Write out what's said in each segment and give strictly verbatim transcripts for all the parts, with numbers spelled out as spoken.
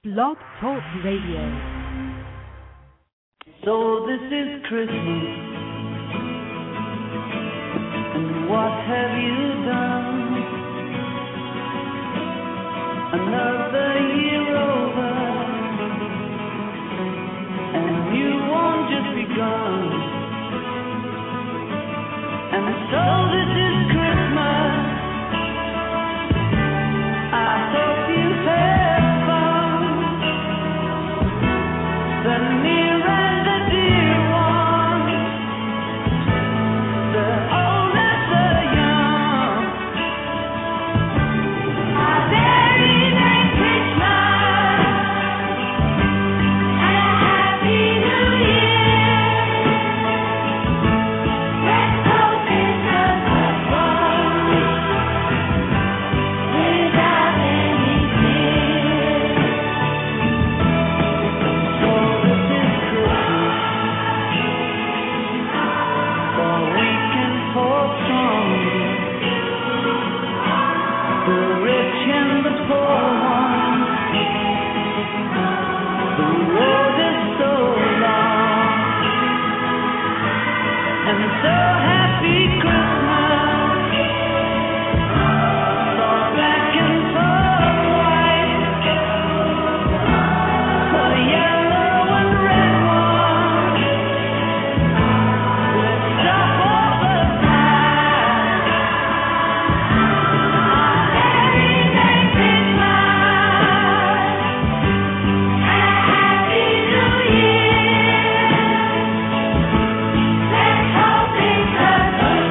Blog Talk Radio. So this is Christmas, and what have you done? Another year over, and you won't just begun. And so this is Christmas. I hope you have fun. The near and the dear ones, the old and the young, are very Merry Christmas and a Happy New Year. Let's hope it's a good one without any fear. So this is Christmas, for we can hold strong, the rich and the poor ones. The road is so long, and so happy Christmas, for black and for white, for yellow and red ones. Let's stop all the time. Merry Merry Christmas and a Happy New Year. Let's hope it's a good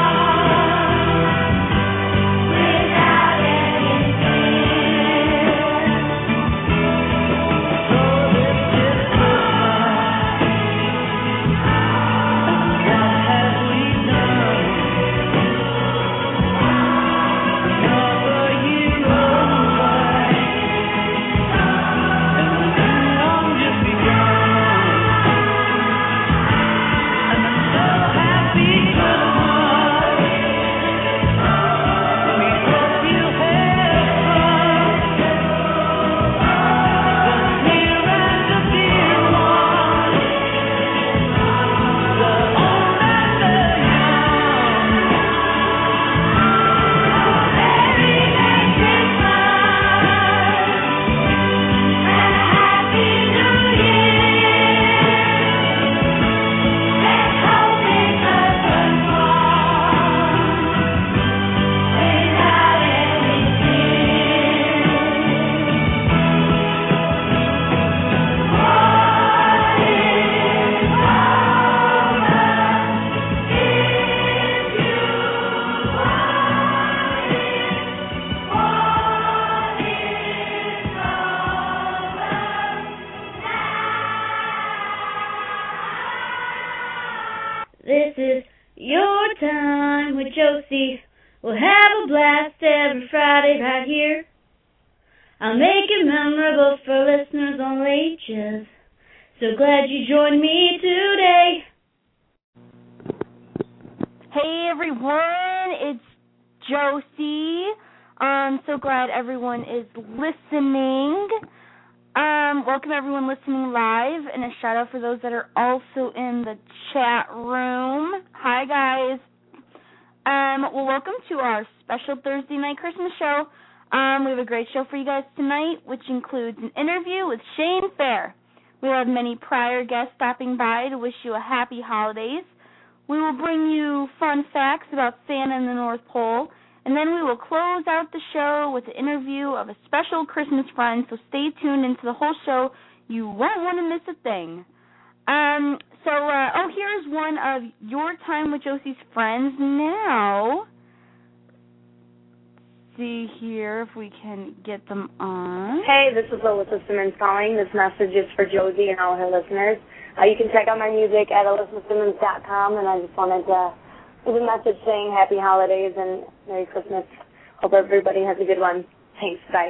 one without any fear. So this is Christmas, and what have we done? Another year over, and the new one just begun. And I'm so happy Christmas. We hope you have fun. The near and the dear ones, the old and the young, are very Merry Christmas and a Happy New Year. Let's hope it's a good one without any fear. What is This is your time with Josie. We'll have a blast every Friday right here. I'll make it memorable for listeners on all ages. So glad you joined me today. Hey everyone, it's Josie. I'm so glad everyone is listening. Um, welcome everyone listening live, and a shout out for those that are also in the chat room. Hi guys. Um, well, welcome to our special Thursday night Christmas show. Um, we have a great show for you guys tonight, which includes an interview with Shane Fair. We will have many prior guests stopping by to wish you a happy holidays. We will bring you fun facts about Santa and the North Pole, and then we will close out the show with an interview of a special Christmas friend, so stay tuned into the whole show. You won't want to miss a thing. Um, so, uh, oh, here's one of Your Time with Josie's friends now. See here if we can get them on. Hey, this is Alyssa Simmons calling. This message is for Josie and all her listeners. Uh, you can check out my music at alyssa simmons dot com, and I just wanted to leave a message saying happy holidays and Merry Christmas. Hope everybody has a good one. Thanks. Bye.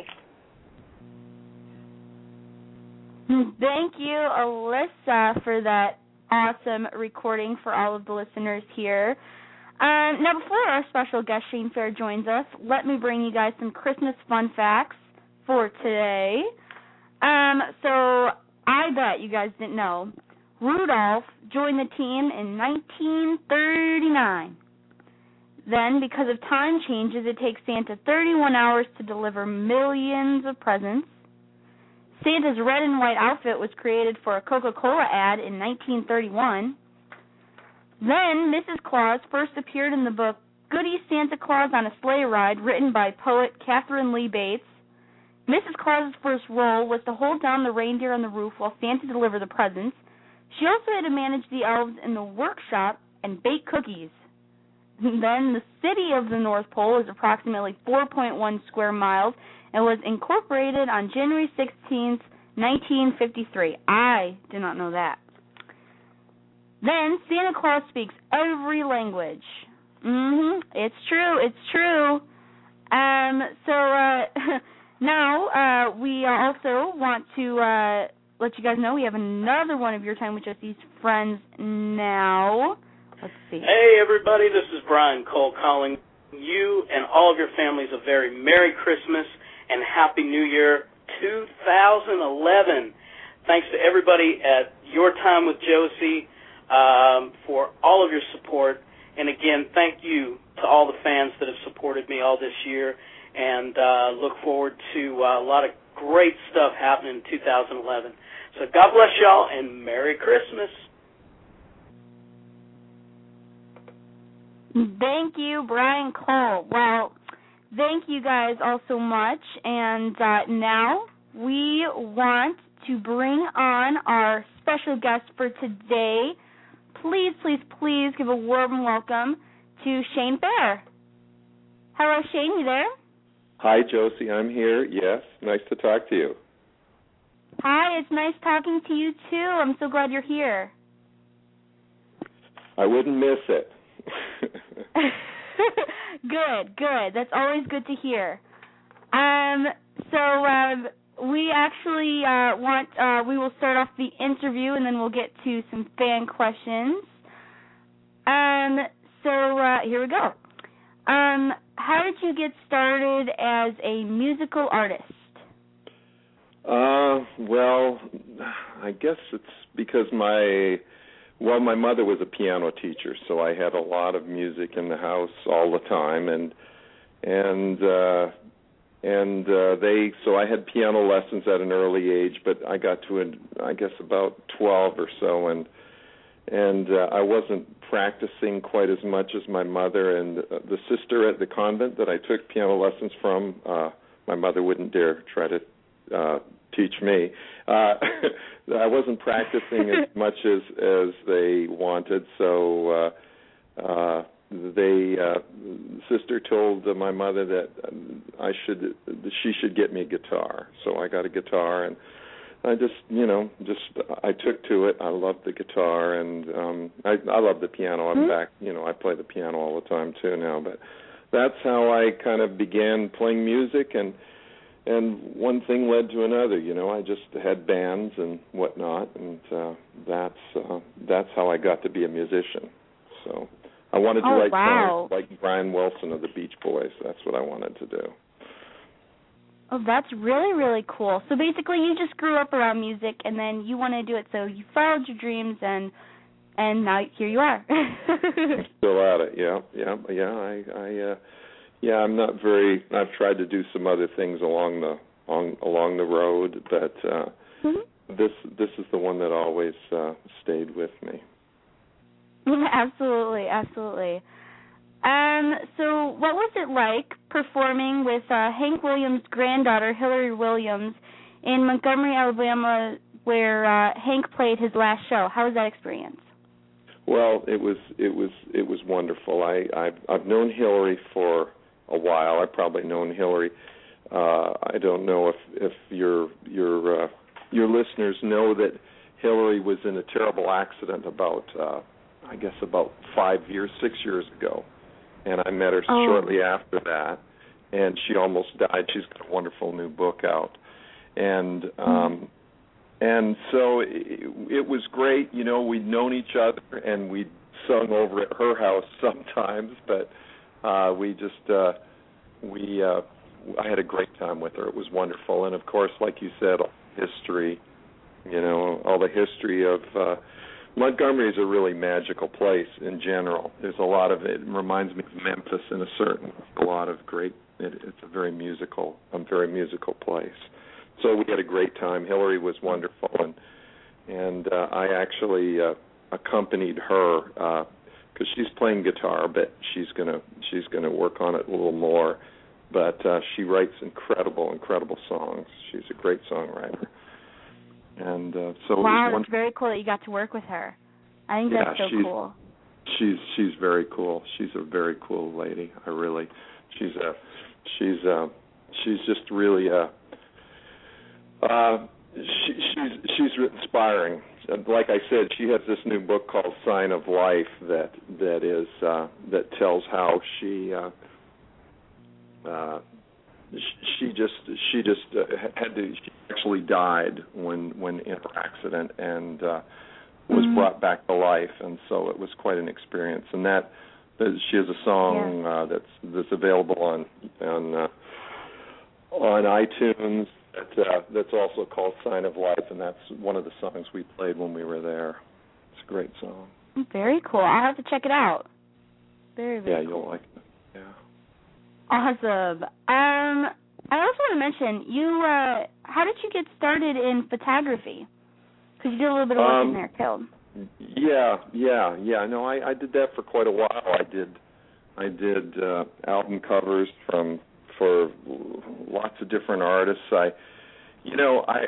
Thank you, Alyssa, for that awesome recording for all of the listeners here. Um, now, before our special guest Shane Fair joins us, let me bring you guys some Christmas fun facts for today. Um, Um, so I bet you guys didn't know, Rudolph joined the team in nineteen thirty-nine. Then, because of time changes, it takes Santa thirty-one hours to deliver millions of presents. Santa's red and white outfit was created for a Coca-Cola ad in nineteen thirty-one. Then, Missus Claus first appeared in the book Goody Santa Claus on a Sleigh Ride, written by poet Catherine Lee Bates. Missus Claus's first role was to hold down the reindeer on the roof while Santa delivered the presents. She also had to manage the elves in the workshop and bake cookies. Then the city of the North Pole is approximately four point one square miles and was incorporated on January sixteenth, nineteen fifty-three. I did not know that. Then Santa Claus speaks every language. Mm-hmm. It's true. It's true. Um. So uh, now uh, we also want to uh, let you guys know we have another one of Your Time with Jesse's friends now. Let's see. Hey, everybody. This is Brian Cole calling you and all of your families a very Merry Christmas and Happy New Year two thousand eleven. Thanks to everybody at Your Time with Josie um, for all of your support. And, again, thank you to all the fans that have supported me all this year, and uh, look forward to uh, a lot of great stuff happening in two thousand eleven. So God bless y'all, and Merry Christmas. Thank you, Brian Cole. Well, thank you guys all so much. And uh, now we want to bring on our special guest for today. Please, please, please give a warm welcome to Shane Fair. Hello, Shane, you there? Hi, Josie. I'm here. Yes, nice to talk to you. Hi, it's nice talking to you, too. I'm so glad you're here. I wouldn't miss it. Good, good. That's always good to hear. Um, so um, we actually uh, want, uh, we will start off the interview and then we'll get to some fan questions. Um, so uh, here we go. Um, how did you get started as a musical artist? Uh, well, I guess it's because my... Well, my mother was a piano teacher, so I had a lot of music in the house all the time, and and uh, and uh, they so I had piano lessons at an early age, but I got to I guess about twelve or so, and and uh, I wasn't practicing quite as much as my mother and uh, the sister at the convent that I took piano lessons from. Uh, my mother wouldn't dare try to uh, teach me. Uh, I wasn't practicing as much as, as they wanted, so uh, uh, they uh, sister told uh, my mother that I should that she should get me a guitar. So I got a guitar, and I just you know just I took to it. I loved the guitar, and um, I, I love the piano. I'm mm-hmm. back, you know, I play the piano all the time too now. But that's how I kind of began playing music, and. And one thing led to another, you know. I just had bands and whatnot, and uh, that's uh, that's how I got to be a musician. So I wanted to oh, write wow. songs like Brian Wilson of the Beach Boys. That's what I wanted to do. Oh, that's really, really cool. So basically, you just grew up around music, and then you wanted to do it, so you followed your dreams, and and now here you are. I'm still at it. Yeah, yeah, yeah. I. I uh, Yeah, I'm not very. I've tried to do some other things along the on, along the road, but uh, mm-hmm. this this is the one that always uh, stayed with me. Absolutely, absolutely. Um, so, what was it like performing with uh, Hank Williams' granddaughter, Hillary Williams, in Montgomery, Alabama, where uh, Hank played his last show? How was that experience? Well, it was it was it was wonderful. I I've, I've known Hillary for a while. I've probably known Hillary. Uh, I don't know if if your your uh, your listeners know that Hillary was in a terrible accident about uh, I guess about five years, six years ago, and I met her oh. shortly after that, and she almost died. She's got a wonderful new book out, and um, and so it, it was great. You know, we'd known each other, and we'd sung over at her house sometimes, but. Uh, we just uh, we uh, I had a great time with her. It was wonderful, and of course, like you said, all the history, you know, all the history of uh, Montgomery is a really magical place in general. There's a lot of it. It reminds me of Memphis in a certain, a lot of great. It, it's a very musical, a very musical place. So we had a great time. Hillary was wonderful, and and uh, I actually uh, accompanied her because uh, she's playing guitar, but she's gonna she's gonna work on it a little more. But uh, she writes incredible, incredible songs. She's a great songwriter. And uh, so wow, it was it's very cool that you got to work with her. I think yeah, that's so she's, cool. She's she's very cool. She's a very cool lady. I really, she's a she's a she's just really a uh, she, she's she's inspiring. Like I said, she has this new book called Sign of Life that that is uh, that tells how she. Uh, uh, She just she just uh, had to. She actually died when when in her accident and uh, was mm-hmm. brought back to life, and so it was quite an experience. And that, that she has a song yeah. uh, that's that's available on on uh, on iTunes that uh, that's also called "Sign of Life," and that's one of the songs we played when we were there. It's a great song. Very cool. I'll have to check it out. Very very. Yeah, cool. you'll like it. Yeah. Awesome. Um, I also want to mention, you. Uh, how did you get started in photography? Because you did a little bit of work um, in there, killed. Yeah, yeah, yeah. No, I, I did that for quite a while. I did, I did uh, album covers from for lots of different artists. I, you know, I.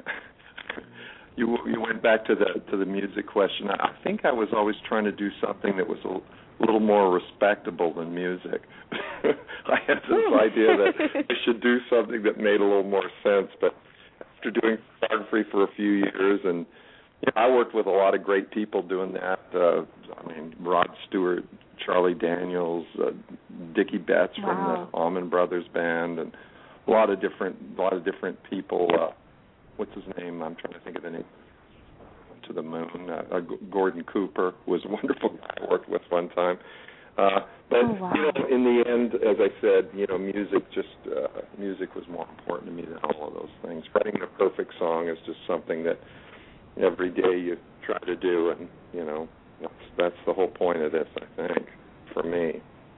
you you went back to the to the music question. I think I was always trying to do something that was a a little more respectable than music. I had this idea that I should do something that made a little more sense, but after doing photography for a few years, and you know, I worked with a lot of great people doing that. Uh, I mean, Rod Stewart, Charlie Daniels, uh, Dickie Betts wow. from the Allman Brothers Band, and a lot of different, a lot of different people. Uh, what's his name? I'm trying to think of the name. To the moon. Uh, uh, Gordon Cooper was a wonderful guy I worked with one time. Uh, but oh, wow. you know, in the end, as I said, you know, music just uh, music was more important to me than all of those things. Writing the perfect song is just something that every day you try to do, and you know, that's that's the whole point of this, I think, for me.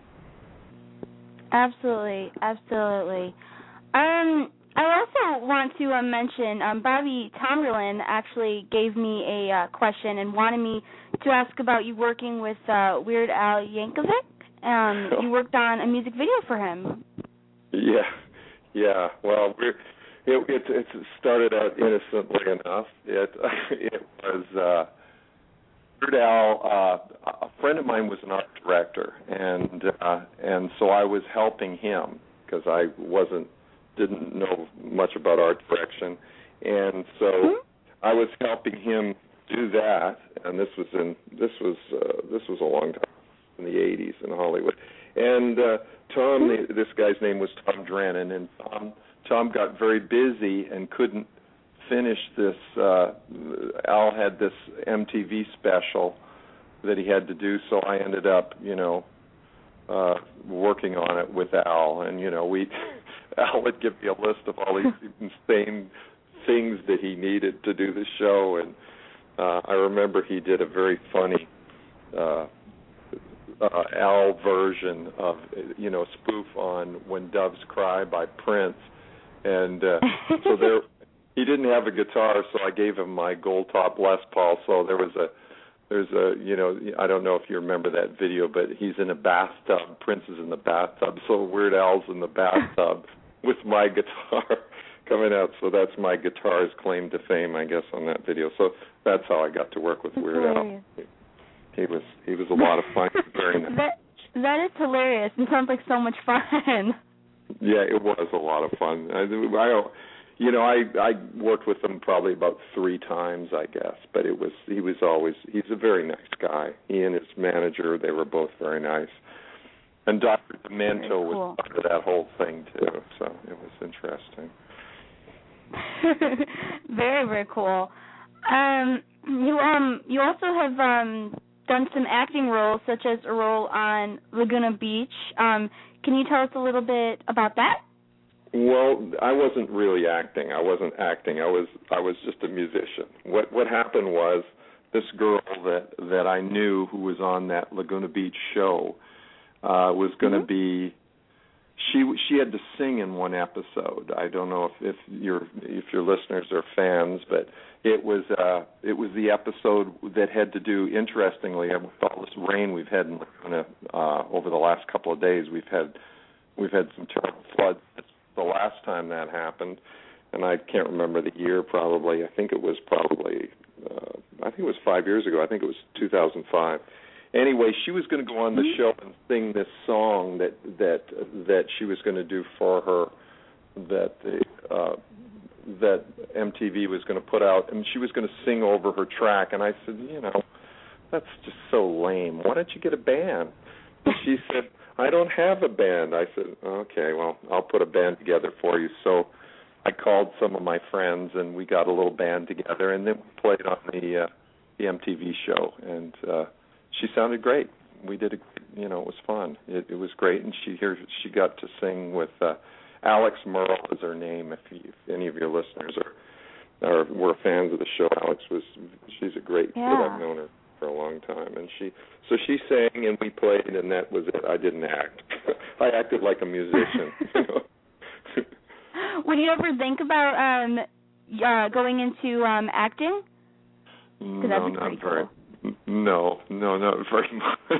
Absolutely, absolutely. Um. I also want to uh, mention, um, Bobby Tomberlin actually gave me a uh, question and wanted me to ask about you working with uh, Weird Al Yankovic. Um, you worked on a music video for him. Yeah, yeah. Well, we're, it, it, it started out innocently enough. It it was uh, Weird Al. Uh, a friend of mine was an art director, and uh, and so I was helping him because I wasn't. didn't know much about art direction, and so mm-hmm. I was helping him do that. And this was in this was uh, this was a long time in the eighties in Hollywood. And uh, Tom, mm-hmm. the, this guy's name was Tom Drennan, and Tom Tom got very busy and couldn't finish this. Uh, Al had this M T V special that he had to do, so I ended up, you know, uh, working on it with Al, and you know we. Al would give me a list of all these insane things that he needed to do the show, and uh, I remember he did a very funny uh, uh, Al version of, you know, spoof on "When Doves Cry" by Prince, and uh, so there he didn't have a guitar, so I gave him my gold top Les Paul. So there was a There's a, you know, I don't know if you remember that video, but he's in a bathtub. Prince is in the bathtub, so Weird Al's in the bathtub with my guitar coming out. So that's my guitar's claim to fame, I guess, on that video. So that's how I got to work with Weird Al. He, he was he was a lot of fun. Very nice. That that is hilarious. It sounds like so much fun. Yeah, it was a lot of fun. I, I You know, I I worked with him probably about three times, I guess. But it was he was always he's a very nice guy. He and his manager, they were both very nice. And Doctor Demento cool. was part of that whole thing too, so it was interesting. Very very cool. Um, you um you also have um done some acting roles, such as a role on Laguna Beach. Um, can you tell us a little bit about that? Well, I wasn't really acting. I wasn't acting. I was I was just a musician. What what happened was this girl that that I knew who was on that Laguna Beach show uh, was going to mm-hmm. be. She she had to sing in one episode. I don't know if, if your if your listeners are fans, but it was uh, it was the episode that had to do. Interestingly, with all this rain we've had in Laguna uh, over the last couple of days, we've had we've had some terrible floods. The last time that happened, and I can't remember the year. Probably, I think it was probably uh, I think it was five years ago. I think it was two thousand five. Anyway, she was going to go on the show and sing this song that that that she was going to do for her, that the uh, that M T V was going to put out, and she was going to sing over her track. And I said, you know, that's just so lame. Why don't you get a band? And she said, I don't have a band. I said, okay, well, I'll put a band together for you. So I called some of my friends, and we got a little band together, and then we played on the uh, the M T V show, and uh, she sounded great. We did, a, you know, it was fun. It, it was great, and she here she got to sing with uh, Alex Merle is her name. If, you, if any of your listeners are are were fans of the show, Alex was she's a great yeah. kid. I've known her for a long time, and she so she sang and we played, and that was it. I didn't act. I acted like a musician. You know? Would you ever think about um, uh, going into um, acting? No, that'd be not pretty very. Cool. No, no, not very much.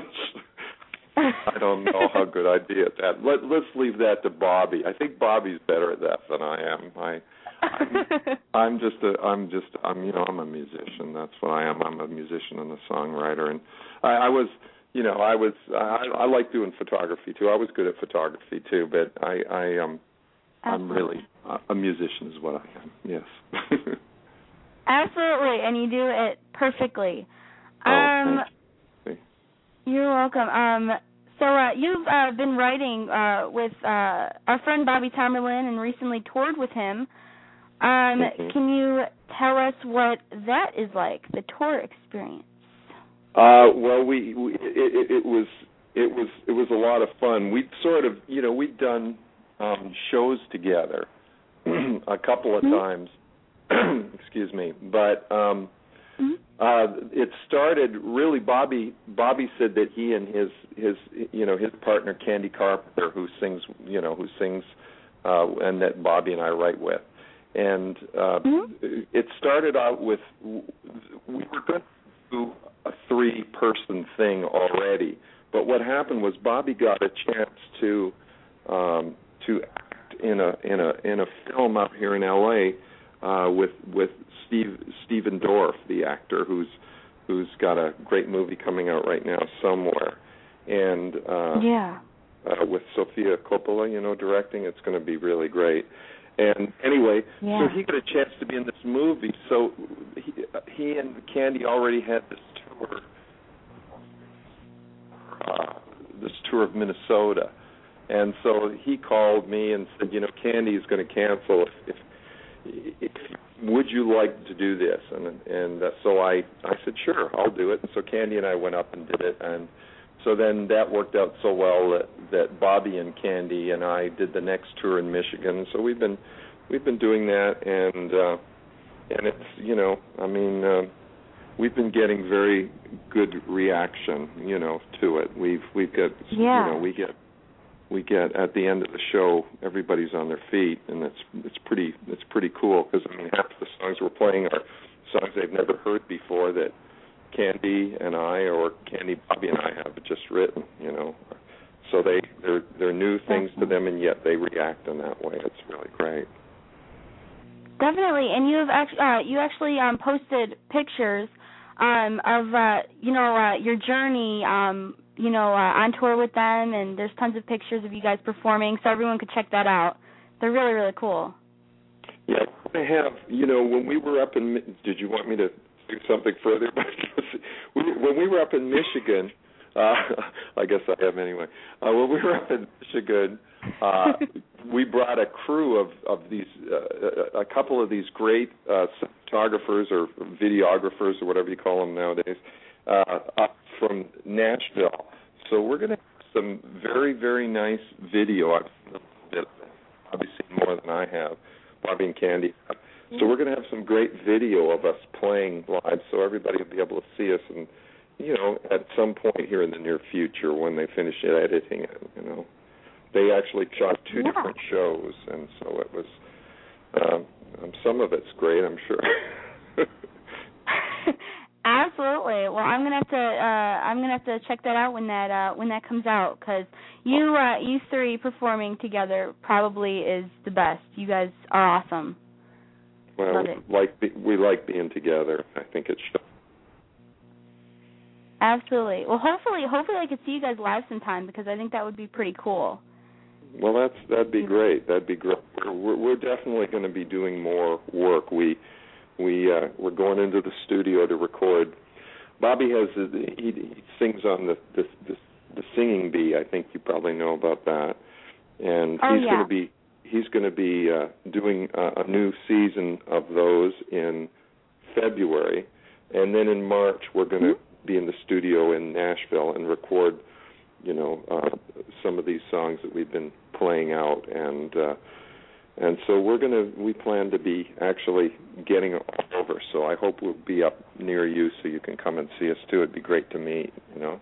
I don't know how good I'd be at that. Let, let's leave that to Bobby. I think Bobby's better at that than I am. I, I'm, I'm just a, I'm just, I'm, you know, I'm a musician. That's what I am. I'm a musician and a songwriter. And I, I was, you know, I was, I, I like doing photography too. I was good at photography too, but I, I um, I'm really a musician is what I am. Yes. Absolutely, and you do it perfectly. Oh, um, thank you. You're welcome. Um, so uh, you've uh, been writing uh, with uh, our friend Bobby Tamerlan and recently toured with him. Um, mm-hmm. Can you tell us what that is like, the tour experience? Uh, well, we, we it, it, it was it was it was a lot of fun. We sort of, you know, we'd done um, shows together a couple of mm-hmm. times. Excuse me, but. Um, Mm-hmm. Uh, it started really. Bobby Bobby said that he and his his you know his partner Candy Carpenter, who sings you know who sings, uh, and that Bobby and I write with, and uh, mm-hmm. it started out with we were going to do a three person thing already, but what happened was Bobby got a chance to um, to act in a in a in a film out here in L A Uh, with with Steve Stephen Dorff, the actor who's who's got a great movie coming out right now somewhere, and uh, yeah, uh, with Sofia Coppola, you know, directing. It's going to be really great. And anyway, yeah. so he got a chance to be in this movie. So he, he and Candy already had this tour, uh, this tour of Minnesota, and so he called me and said, you know, Candy is going to cancel if. if If, would you like to do this? And and uh, so I, I said, sure, I'll do it. And so Candy and I went up and did it. And so then that worked out so well that, that Bobby and Candy and I did the next tour in Michigan. So we've been we've been doing that, and uh, and it's you know I mean uh, we've been getting very good reaction you know to it. We've we've got yeah. you know we get. We get at the end of the show, everybody's on their feet, and it's it's pretty it's pretty cool because I mean half the songs we're playing are songs they've never heard before that Candy and I or Candy Bobby and I have just written, you know. So they they're they're new things to them, and yet they react in that way. It's really great. Definitely, and you have actually uh, you actually um, posted pictures um, of uh, you know uh, your journey. Um, you know, uh, on tour with them, and there's tons of pictures of you guys performing, so everyone could check that out. They're really, really cool. Yeah, I have, you know, when we were up in, did you want me to do something further? When we were up in Michigan, uh, I guess I have anyway, uh, when we were up in Michigan, uh, we brought a crew of, of these, uh, a couple of these great uh, photographers or videographers or whatever you call them nowadays, uh, up from Nashville. So we're going to have some very, very nice video. I've seen a little bit of it. probably seen more than I have. Bobby and Candy. So we're going to have some great video of us playing live, so everybody will be able to see us, and you know, at some point here in the near future when they finish editing it, you know, they actually shot two yeah. different shows, and so it was. Um, some of it's great, I'm sure. Absolutely. Well, I'm gonna have to. Uh, I'm gonna have to check that out when that uh, when that comes out, because you uh, you three performing together probably is the best. You guys are awesome. Well, Love we it. like we like being together. I think it shows. Absolutely. Well, hopefully, hopefully I could see you guys live sometime, because I think that would be pretty cool. Well, that's that'd be great. That'd be great. We're, we're definitely going to be doing more work. We we uh, we're going into the studio to record. Bobby has a, he, he sings on the, the the the singing bee. I think you probably know about that. And oh, he's yeah. going to be he's going to be uh, doing a, a new season of those in February, and then in March we're going to mm-hmm. be in the studio in Nashville and record, you know, uh, some of these songs that we've been playing out, and uh, and so we're gonna we plan to be actually getting all over. So I hope we'll be up near you so you can come and see us too. It'd be great to meet, you know.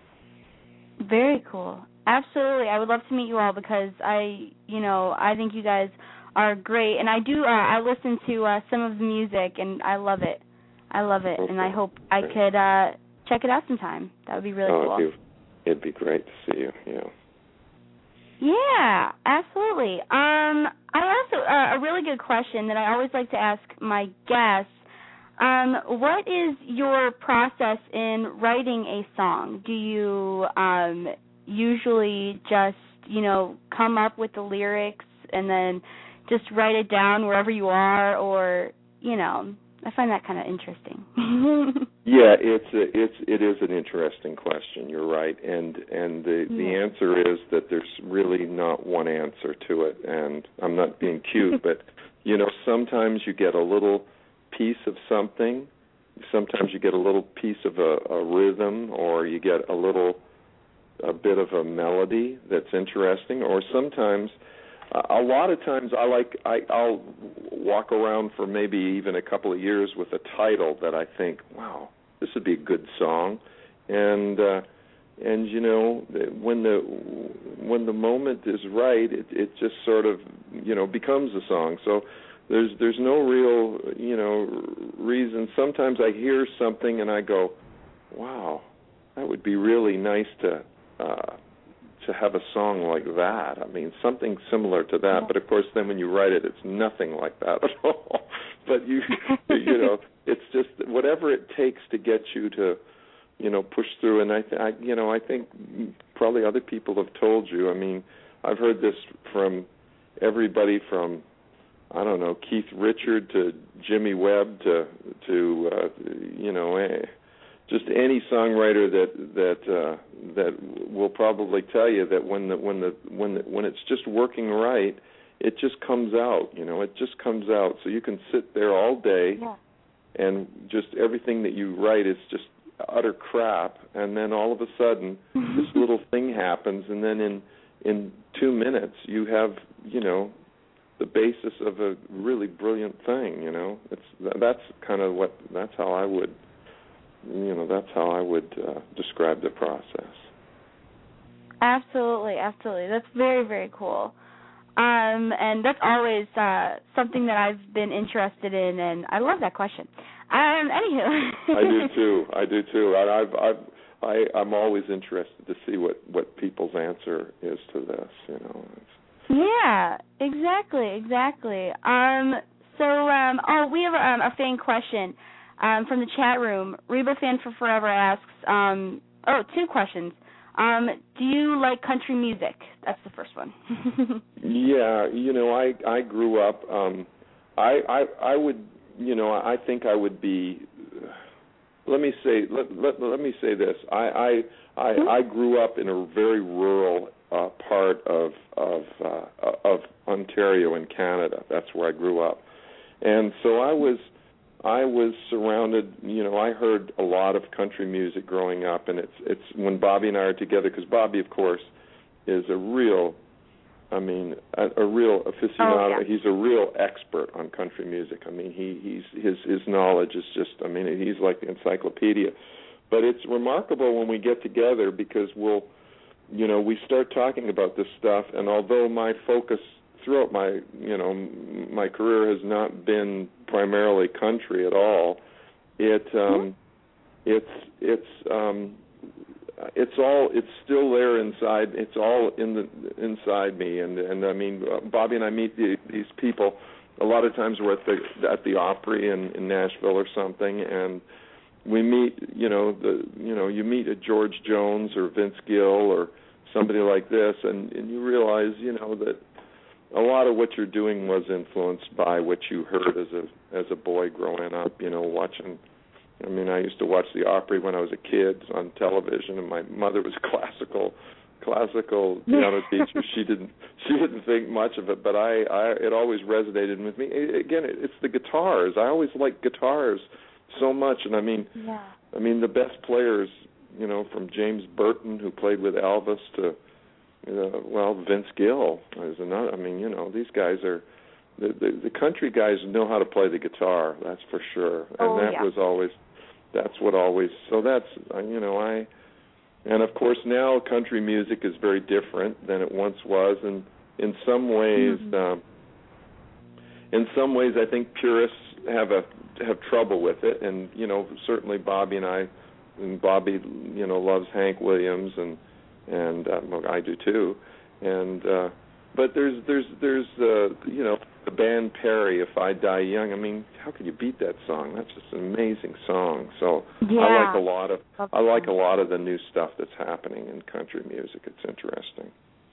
Very cool. Absolutely, I would love to meet you all, because I, you know, I think you guys are great, and I do. Uh, I listen to uh, some of the music, and I love it. I love it, okay. And I hope I could uh, check it out sometime. That would be really oh, cool. It'd be, it'd be great to see you. Yeah. Yeah, absolutely. Um, I also uh, a really good question that I always like to ask my guests. Um, what is your process in writing a song? Do you um, usually just, you know, come up with the lyrics and then just write it down wherever you are, or, you know, I find that kind of interesting. Yeah, it's a, it's it is an interesting question. You're right, and and the yeah. the answer is that there's really not one answer to it. And I'm not being cute, but you know, sometimes you get a little piece of something. Sometimes you get a little piece of a, a rhythm, or you get a little a bit of a melody that's interesting, or sometimes. A lot of times I like, I, I'll walk around for maybe even a couple of years with a title that I think, wow, this would be a good song. And, uh, and you know, when the when the moment is right, it, it just sort of, you know, becomes a song. So there's there's no real, you know, reason. Sometimes I hear something and I go, wow, that would be really nice to uh to have a song like that. I mean, something similar to that. But of course, then when you write it, it's nothing like that at all. But you, you know, it's just whatever it takes to get you to, you know, push through. And I, th- I, you know, I think probably other people have told you. I mean, I've heard this from everybody from, I don't know, Keith Richard to Jimmy Webb to, to uh, you know. Eh, Just any songwriter that that uh, that will probably tell you that when the when the when the, when it's just working right, it just comes out. You know, it just comes out. So you can sit there all day, yeah. and just everything that you write is just utter crap. And then all of a sudden, this little thing happens, and then in in two minutes, you have you know the basis of a really brilliant thing. You know, it's that's kind of what that's how I would. You know, that's how I would uh, describe the process. Absolutely, absolutely. That's very, very cool. Um, and that's always uh, something that I've been interested in, and I love that question. Um, anywho. I do too. I do too. I, I've, I've, I, I'm always interested to see what, what people's answer is to this. You know. It's... Yeah, exactly, exactly. Um, so, um, oh, we have um, a fan question. Um, from the chat room, Reba Fan for Forever asks, um, oh, two questions. Um, do you like country music? That's the first one. Yeah, you know, I I grew up. Um, I I I would, you know, I think I would be. Let me say let let, let me say this. I I I, I grew up in a very rural uh, part of of uh, of Ontario in Canada. That's where I grew up, and so I was. I was surrounded, you know, I heard a lot of country music growing up, and it's it's when Bobby and I are together, because Bobby, of course, is a real I mean, a, a real aficionado. Oh, yeah. He's a real expert on country music. I mean, he he's his his knowledge is just. I mean, he's like the encyclopedia. But it's remarkable when we get together because we'll, you know, we start talking about this stuff. And although my focus throughout my, you know, my career has not been primarily country at all, it um, it's it's. Um, It's all. It's still there inside. It's all in the inside me, and and I mean, Bobby and I meet the, these people. A lot of times we're at the at the Opry in, in Nashville or something, and we meet. You know, the you know you meet a George Jones or Vince Gill or somebody like this, and, and you realize you know that a lot of what you're doing was influenced by what you heard as a as a boy growing up. You know, watching. I mean, I used to watch the Opry when I was a kid on television, and my mother was classical, classical piano teacher. She didn't, she didn't think much of it, but I, I it always resonated with me. Again, it's the guitars. I always liked guitars so much, and I mean, yeah. I mean the best players, you know, from James Burton, who played with Elvis, to, uh, well, Vince Gill is another. I mean, you know, these guys are. The, the the country guys know how to play the guitar, that's for sure, and oh, that yeah. was always. That's what always. So that's you know I, and of course now country music is very different than it once was, and in some ways, mm-hmm. um, in some ways I think purists have a have trouble with it, and you know certainly Bobby and I, and Bobby you know loves Hank Williams, and and uh, well, I do too, and uh, but there's there's there's uh, you know. The band Perry, If I Die Young. I mean, how could you beat that song? That's just an amazing song. So yeah. I like a lot of Love I like a lot of the new stuff that's happening in country music. It's interesting.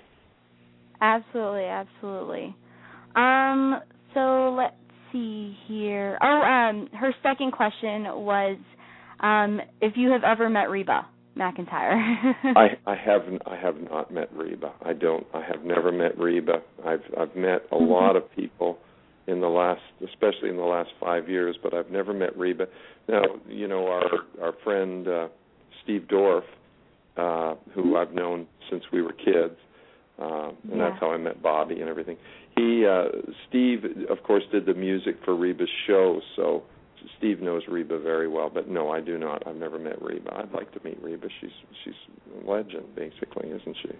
Absolutely, absolutely. Um, so let's see here. Oh, um, her second question was um, if you have ever met Reba McEntire. I, I haven't. I have not met Reba. I don't. I have never met Reba. I've I've met a mm-hmm. lot of people in the last, especially in the last five years, but I've never met Reba. Now, you know, our our friend uh, Steve Dorff, uh, who I've known since we were kids, uh, and yeah. that's how I met Bobby and everything. He, uh, Steve, of course, did the music for Reba's show, so. Steve knows Reba very well, but no, I do not. I've never met Reba. I'd like to meet Reba. She's she's a legend, basically, isn't she?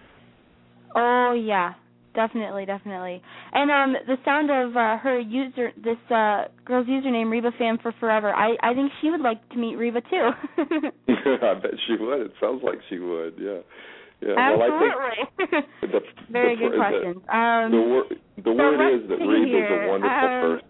Oh yeah, definitely, definitely. And um, the sound of uh, her user, this uh, girl's username, Reba Fan for Forever. I I think she would like to meet Reba too. I bet she would. It sounds like she would. Yeah. Yeah. Absolutely. Well, I think the, very the, good the, questions. The, um, the, wor- the so word is that Reba's here. a wonderful um, person.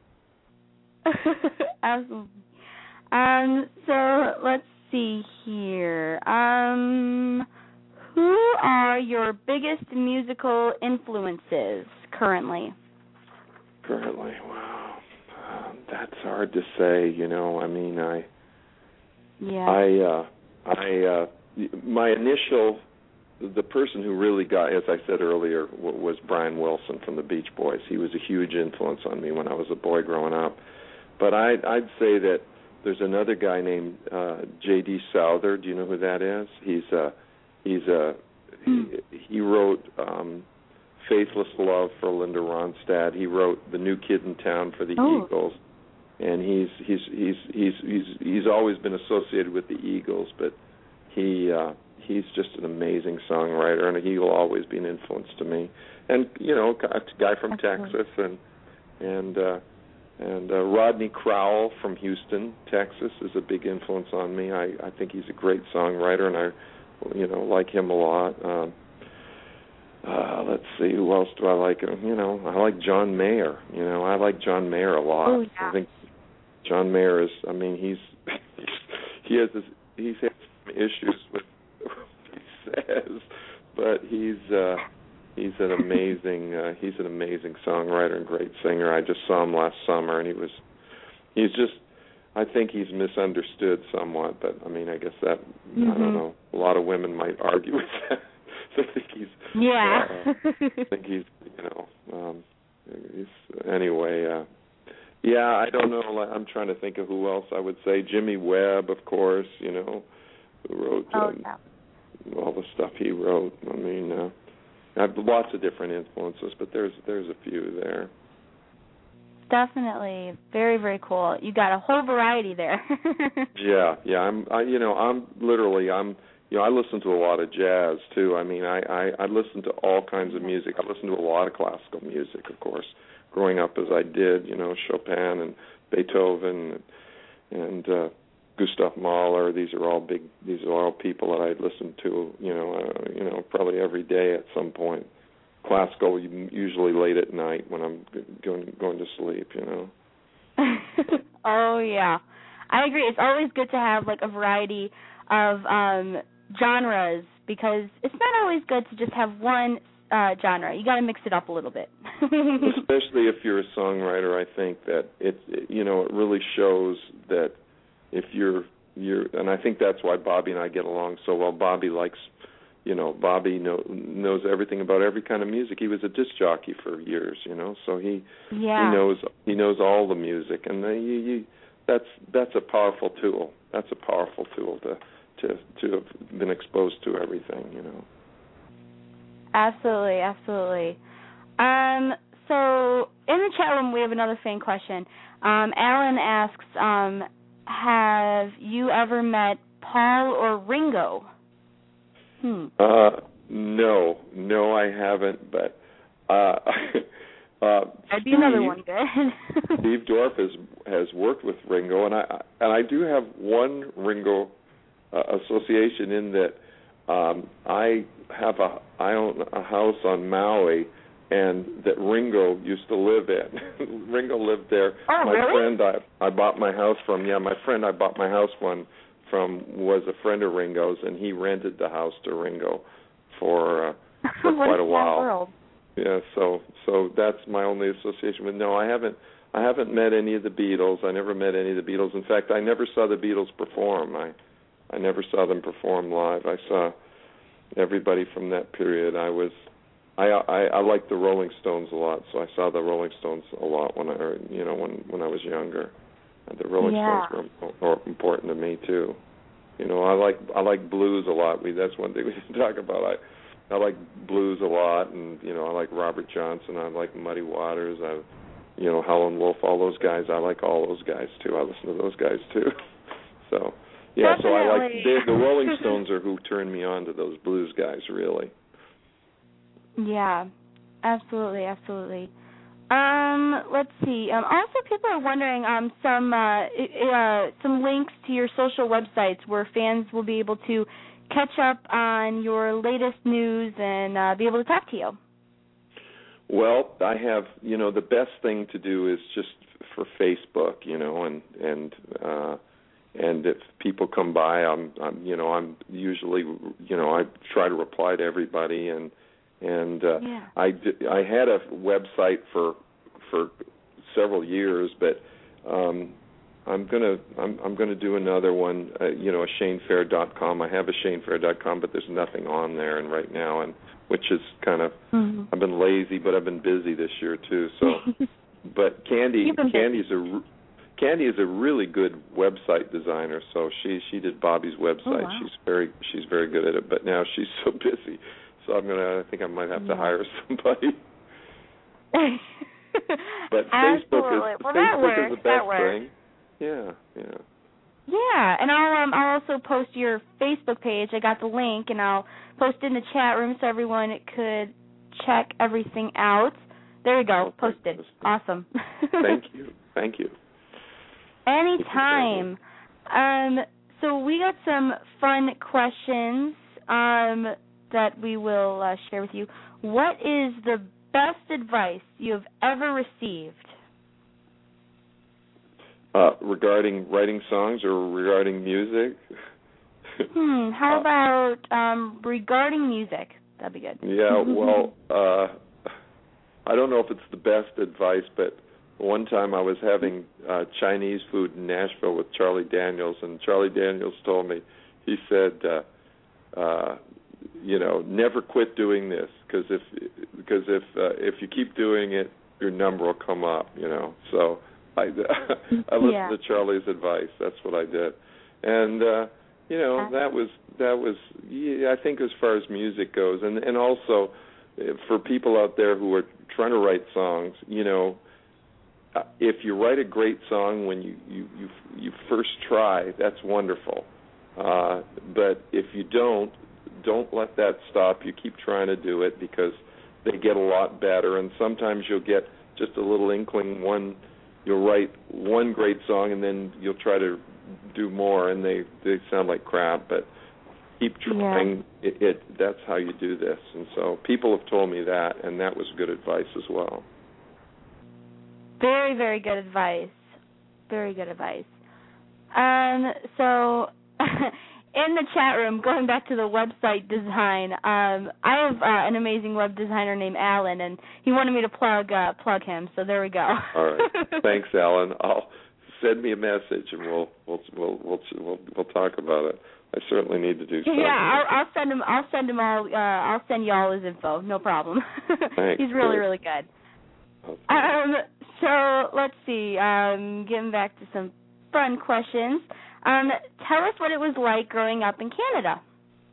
Absolutely. Um, so let's see here. Um, who are your biggest musical influences currently? Currently, wow, um, that's hard to say. You know, I mean, I, yeah, I, uh, I, uh, my initial, the person who really got, as I said earlier, was Brian Wilson from the Beach Boys. He was a huge influence on me when I was a boy growing up. But I'd, I'd say that there's another guy named uh, J D Souther. Do you know who that is? He's a, he's a, he, he wrote um, "Faithless Love" for Linda Ronstadt. He wrote "The New Kid in Town" for the oh. Eagles, and he's he's he's he's he's he's always been associated with the Eagles. But he uh, he's just an amazing songwriter, and he will always be an influence to me. And you know, a guy from Absolutely. Texas, and and. Uh, And uh, Rodney Crowell from Houston, Texas, is a big influence on me. I, I think he's a great songwriter, and I, you know, like him a lot. Um, uh, let's see, who else do I like? You know, I like John Mayer. You know, I like John Mayer a lot. Oh, yeah. I think John Mayer is. I mean, he's he has this, he's had some issues with what he says, but he's. Uh, He's an amazing uh, he's an amazing songwriter and great singer. I just saw him last summer, and he was he's just I think he's misunderstood somewhat. But I mean, I guess that mm-hmm. I don't know. A lot of women might argue with that. I think he's yeah. Uh, I think he's you know um, he's anyway. Uh, yeah, I don't know. I'm trying to think of who else I would say. Jimmy Webb, of course. You know, who wrote oh, um, yeah. all the stuff he wrote. I mean. Uh, I have lots of different influences, but there's there's a few there. Definitely, very very cool. You got a whole variety there. yeah, yeah. I'm, I, you know, I'm literally, I'm, you know, I listen to a lot of jazz too. I mean, I, I, I listen to all kinds of music. I listen to a lot of classical music, of course, growing up as I did. You know, Chopin and Beethoven and, and uh, Gustav Mahler. These are all big. These are all people that I listen to. You know, uh, you know, probably every day at some point. Classical usually late at night when I'm going going to sleep, you know. Oh yeah, I agree. It's always good to have like a variety of um, genres because it's not always good to just have one uh, genre. You got to mix it up a little bit. Especially if you're a songwriter, I think that it, it you know it really shows that if you're you're and I think that's why Bobby and I get along so well. Bobby likes. You know, Bobby know, knows everything about every kind of music. He was a disc jockey for years, you know, so he yeah. he knows he knows all the music, and the, you, you, that's that's a powerful tool. That's a powerful tool to to to have been exposed to everything, you know. Absolutely, absolutely. Um, so in the chat room, we have another fan question. Um, Alan asks, um, have you ever met Paul or Ringo? Hmm. Uh, no, no, I haven't. But uh, uh, I'd be Steve, another one good. Steve Dorff has has worked with Ringo, and I and I do have one Ringo uh, association in that um, I have a I own a house on Maui, and that Ringo used to live in. Ringo lived there. Oh, my really? friend I I bought my house from. Yeah, my friend I bought my house from. From was a friend of Ringo's, and he rented the house to Ringo for uh, for quite a while. World. Yeah, so so that's my only association with. No, I haven't I haven't met any of the Beatles. I never met any of the Beatles. In fact, I never saw the Beatles perform. I I never saw them perform live. I saw everybody from that period. I was I I, I liked the Rolling Stones a lot, so I saw the Rolling Stones a lot when I you know when when I was younger. The Rolling yeah. Stones were more important to me too. You know, I like I like blues a lot. We that's one thing we can talk about. I I like blues a lot, and you know, I like Robert Johnson. I like Muddy Waters. I, you know, Howlin' Wolf. All those guys. I like all those guys too. I listen to those guys too. So yeah, Definitely. so I like they, the Rolling Stones are who turned me on to those blues guys, really. Yeah, absolutely, absolutely. Um, let's see. Um, also, people are wondering um, some uh, uh, some links to your social websites where fans will be able to catch up on your latest news and uh, be able to talk to you. Well, I have, you know, the best thing to do is just for Facebook, you know, and and uh, and if people come by, I'm, I'm, you know, I'm usually, you know, I try to reply to everybody and. And uh, yeah. I, did, I had a website for for several years, but um, I'm gonna I'm, I'm gonna do another one. Uh, you know, a Shane Fair dot com. I have a Shane Fair dot com, but there's nothing on there, and right now, and which is kind of mm-hmm. I've been lazy, but I've been busy this year too. So, but Candy Candy's a Candy is a really good website designer. So she she did Bobby's website. Oh, wow. She's very she's very good at it. But now she's so busy. So I'm gonna. I think I might have to hire somebody. But Facebook is well, Facebook works, is the best thing. Yeah, yeah. Yeah, and I'll um, I'll also post your Facebook page. I got the link, and I'll post it in the chat room so everyone could check everything out. There you go, posted. Awesome. Thank you. Thank you. Anytime. Um. So we got some fun questions. Um. that we will uh, share with you. What is the best advice you have ever received? Uh, regarding writing songs or regarding music? hmm. How about um, regarding music? That'd be good. Yeah, well, uh, I don't know if it's the best advice, but one time I was having uh, Chinese food in Nashville with Charlie Daniels, and Charlie Daniels told me, he said, uh, uh, you know, never quit doing this, because if because if uh, if you keep doing it, your number will come up. You know, so I I listened yeah. to Charlie's advice. That's what I did, and uh, you know that was that was yeah, I think as far as music goes, and and also for people out there who are trying to write songs, you know, if you write a great song when you you you, you first try, that's wonderful. Uh, but if you don't, don't let that stop. You keep trying to do it because they get a lot better. And sometimes you'll get just a little inkling. One, you'll write one great song, and then you'll try to do more, and they, they sound like crap. But keep trying. Yeah. It, it that's how you do this. And so people have told me that, and that was good advice as well. Very, very good advice. Very good advice. Um, so in the chat room, going back to the website design, um, I have uh, an amazing web designer named Alan, and he wanted me to plug uh, plug him. So there we go. All right. Thanks, Alan. I'll send me a message, and we'll we'll we'll we'll we'll, we'll talk about it. I certainly need to do something. Yeah, I'll, I'll send him. I'll send him all. Uh, I'll send you all his info. No problem. Thanks. He's really, really good. Okay. Um, so let's see. Um, getting back to some fun questions. Um, tell us what it was like growing up in Canada.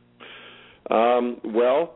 Um, well,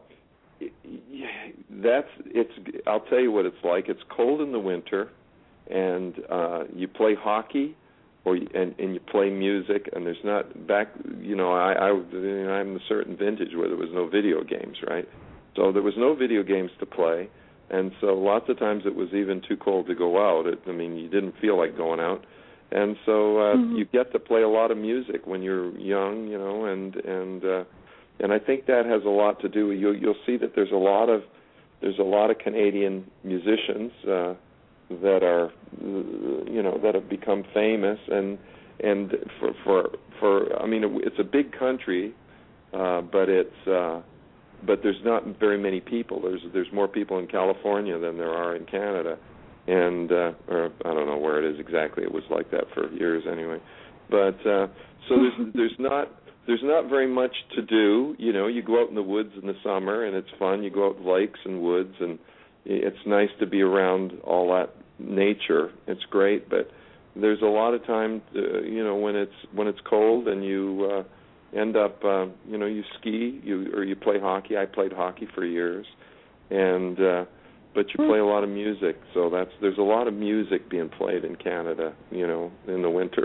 that's it's. I'll tell you what it's like. It's cold in the winter, and uh, you play hockey, or you, and and you play music. And there's not back. You know, I, I I'm a certain vintage where there was no video games, right? So there was no video games to play. And so lots of times it was even too cold to go out. It, I mean, you didn't feel like going out. And so uh, mm-hmm. you get to play a lot of music when you're young, you know, and and uh, and I think that has a lot to do. You'll you'll see that there's a lot of there's a lot of Canadian musicians uh, that are you know that have become famous, and and for for for I mean it's a big country, uh, but it's. Uh, But there's not very many people. There's there's more people in California than there are in Canada, and uh, or I don't know where it is exactly. It was like that for years anyway. But uh, so there's there's not there's not very much to do. You know, you go out in the woods in the summer and it's fun. You go out lakes and woods, and it's nice to be around all that nature. It's great, but there's a lot of time, to, you know, when it's when it's cold and you. Uh, end up, uh, you know, you ski, you or you play hockey. I played hockey for years, and uh, but you play a lot of music. So that's there's a lot of music being played in Canada, you know, in the winter.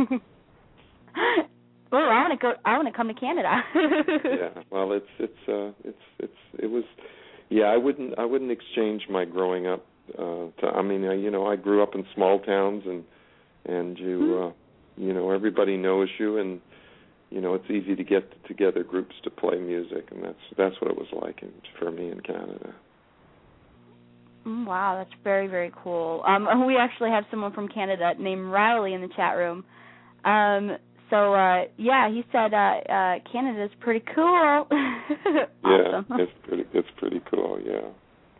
Well, I want to go. I want to come to Canada. Yeah, well, it's it's uh, it's it's it was, yeah. I wouldn't I wouldn't exchange my growing up. Uh, to, I mean, uh, you know, I grew up in small towns, and and you uh, you know everybody knows you, and you know, it's easy to get together groups to play music, and that's that's what it was like in, for me in Canada. Wow, that's very, very cool. Um, we actually have someone from Canada named Riley in the chat room. Um, so, uh, yeah, he said uh, uh, Canada's pretty cool. Awesome. Yeah, it's pretty, it's pretty cool, yeah.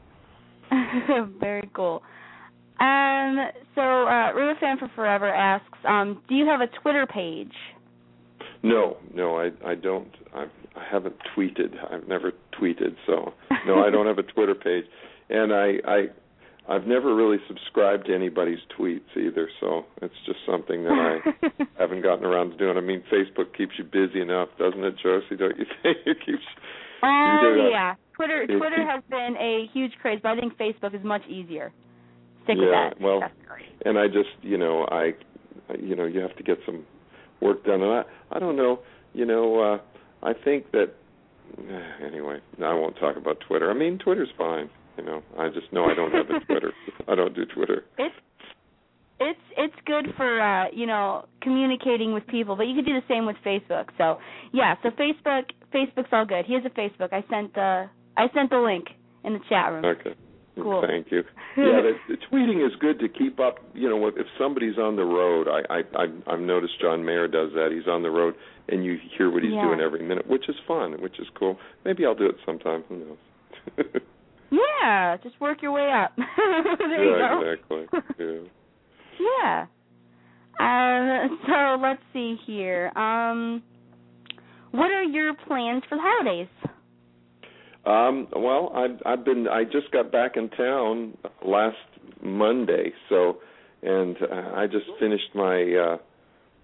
Very cool. Um, so, uh, Real Fan for Forever asks, um, do you have a Twitter page? No, no, I I don't. I've, I haven't tweeted. I've never tweeted, so no, I don't have a Twitter page, and I I I've never really subscribed to anybody's tweets either. So it's just something that I haven't gotten around to doing. I mean, Facebook keeps you busy enough, doesn't it, Josie? Don't you think it keeps? Oh uh, yeah, Twitter Twitter has been a huge craze, but I think Facebook is much easier. Stick yeah, with that. well, and I just you know I you know you have to get some work done, and I, I don't know, you know, uh, I think that, anyway, I won't talk about Twitter. I mean, Twitter's fine, you know, I just know I don't have a Twitter. I don't do Twitter. It's it's it's good for, uh, you know, communicating with people, but you could do the same with Facebook. So, yeah, so Facebook, Facebook's all good. Here's a Facebook. I sent, uh, I sent the link in the chat room. Okay. Cool. Thank you. Yeah, the, the tweeting is good to keep up. You know, if somebody's on the road, I, I, I, I've noticed John Mayer does that. He's on the road, and you hear what he's yeah. doing every minute, which is fun, which is cool. Maybe I'll do it sometime. Who knows? Yeah, just work your way up. There yeah, you go. exactly. Yeah. Yeah. Um, so let's see here. Um, what are your plans for the holidays? Um, well, I've, I've been. I just got back in town last Monday, so, and uh, I just finished my uh,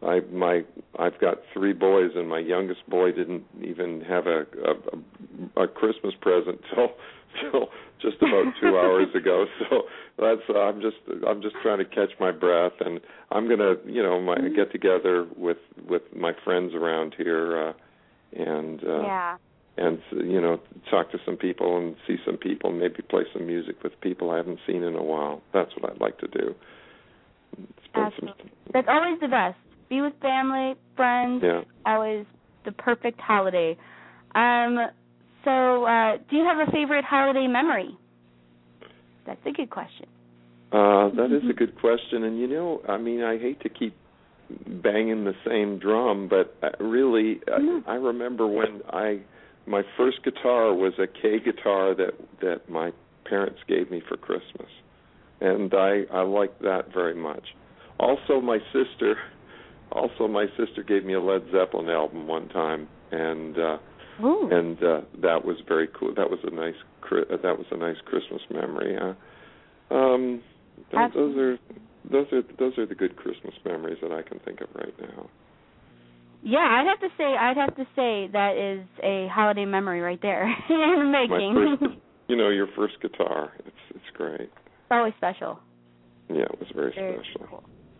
I my I've got three boys, and my youngest boy didn't even have a a, a Christmas present till till just about two hours ago. So that's uh, I'm just I'm just trying to catch my breath, and I'm gonna you know my get together with with my friends around here, uh, and uh, yeah. and you know talk to some people and see some people, maybe play some music with people I haven't seen in a while. That's what I'd like to do. Spend some, That's always the best. Be with family, friends. Yeah. Always the perfect holiday. Um. So, uh, do you have a favorite holiday memory? That's a good question. Uh, that is a good question, and you know, I mean, I hate to keep banging the same drum, but really, mm-hmm. I, I remember when I my first guitar was a K guitar that that my parents gave me for Christmas, and I I liked that very much. Also, my sister, also my sister gave me a Led Zeppelin album one time, and. Uh, Ooh. And uh, that was very cool. That was a nice. Uh, that was a nice Christmas memory. Uh, um, th- those are those are those are the good Christmas memories that I can think of right now. Yeah, I'd have to say I'd have to say that is a holiday memory right there in the making. My first, you know, your first guitar. It's it's great. It's always special. Yeah, it was very, very Cool. special.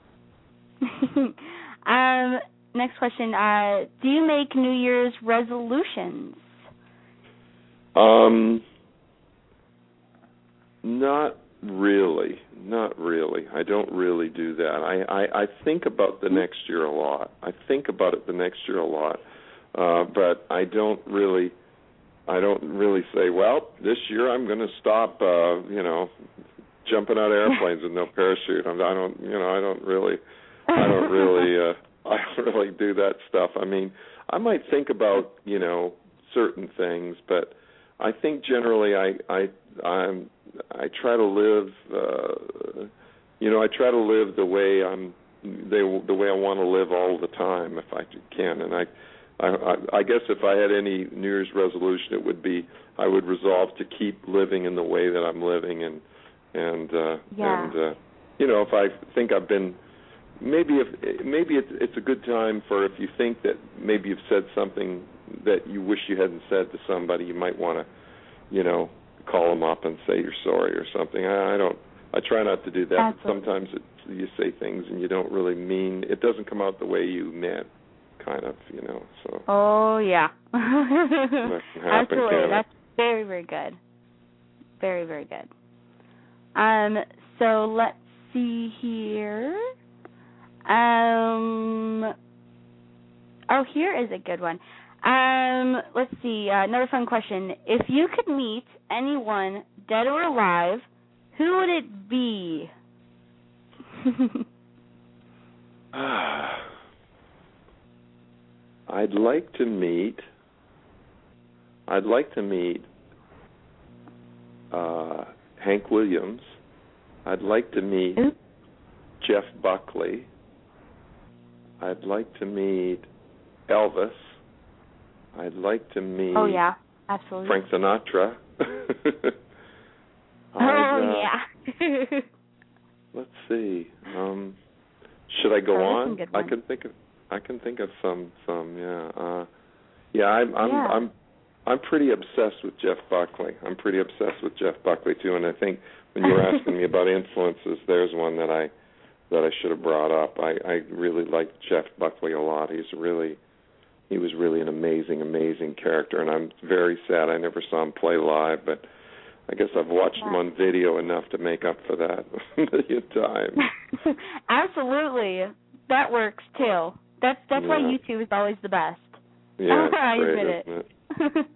um. Next question. Uh, do you make New Year's resolutions? Um, not really. Not really. I don't really do that. I, I, I think about the next year a lot. I think about it the next year a lot, uh, but I don't really. I don't really say, well, this year I'm going to stop. Uh, you know, jumping out of airplanes with no parachute. I'm, I don't. You know, I don't really. I don't really. Uh, I don't really do that stuff. I mean, I might think about, you know, certain things, but I think generally I I I'm I try to live uh, you know, I try to live the way I'm they, the way I want to live all the time if I can. And I I I guess if I had any New Year's resolution, it would be I would resolve to keep living in the way that I'm living, and and uh yeah. and uh you know, if I think I've been Maybe if maybe it's it's a good time for if you think that maybe you've said something that you wish you hadn't said to somebody, you might want to, you know, call them up and say you're sorry or something. I, I don't. I try not to do that. But sometimes it's, you say things and you don't really mean. It doesn't come out the way you meant, kind of, you know. So. Oh yeah. That can happen, Absolutely. can That's very very good. Very very good. Um. So let's see here. Um. Oh, here is a good one. Um. Let's see. Uh, another fun question. If you could meet anyone, dead or alive, who would it be? I'd like to meet. I'd like to meet uh, Hank Williams. I'd like to meet Ooh. Jeff Buckley. I'd like to meet Elvis. I'd like to meet Oh, yeah, absolutely. Frank Sinatra. oh, uh, yeah. Let's see. Um, should I go oh, on? I can think of I can think of some some, yeah. Uh, yeah, I'm I'm yeah. I'm I'm pretty obsessed with Jeff Buckley. I'm pretty obsessed with Jeff Buckley too, and I think when you were asking me about influences, there's one that I that I should have brought up. I, I really like Jeff Buckley a lot. He's really, he was really an amazing, amazing character, and I'm very sad I never saw him play live, but I guess I've watched him on video enough to make up for that a million times. Absolutely. That works, too. That's that's yeah. why YouTube is always the best. Yeah, it's I great, admit isn't it. it?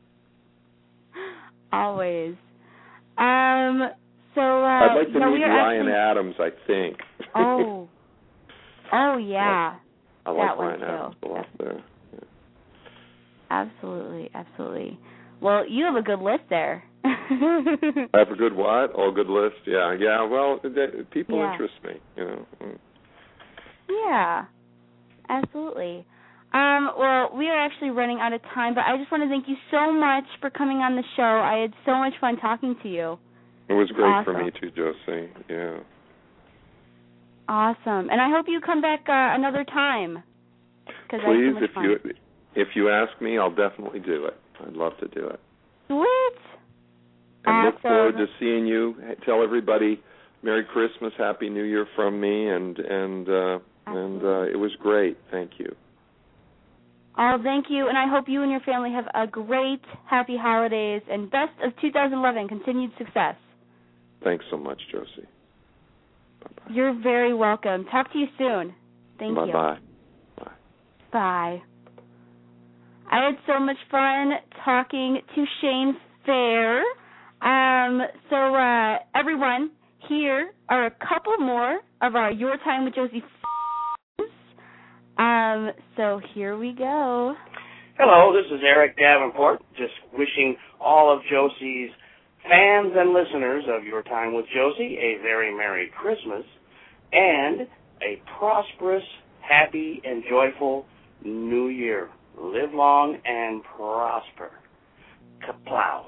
Always. Um... So, uh, I'd like to yeah, meet we Ryan actually... Adams, I think. Oh. Oh, yeah. I like that Ryan one Adams too. a lot there. Yeah. Absolutely, absolutely. Well, you have a good list there. I have a good what? Oh, good list. Yeah, yeah. Well, they, people yeah. interest me, you know. Mm. Yeah, absolutely. Um, well, we are actually running out of time, but I just want to thank you so much for coming on the show. I had so much fun talking to you. It was great awesome. for me too, Josie. Yeah. Awesome. And I hope you come back uh, another time. Please, I had so much if fun. you if you ask me, I'll definitely do it. I'd love to do it. Sweet. And awesome. look forward to seeing you. Tell everybody Merry Christmas, Happy New Year from me, and and uh, and uh, it was great. Thank you. Oh, thank you, and I hope you and your family have a great, happy holidays and best of two thousand eleven, continued success. Thanks so much, Josie. Bye-bye. You're very welcome. Talk to you soon. Thank Bye-bye. you. Bye. Bye. Bye. I had so much fun talking to Shane Fair. Um, so, uh, everyone, here are a couple more of our Your Time with Josie f***s. Um, so here we go. Hello, this is Eric Davenport, just wishing all of Josie's fans and listeners of Your Time with Josie a very Merry Christmas and a prosperous, happy, and joyful New Year. Live long and prosper. Kaplow.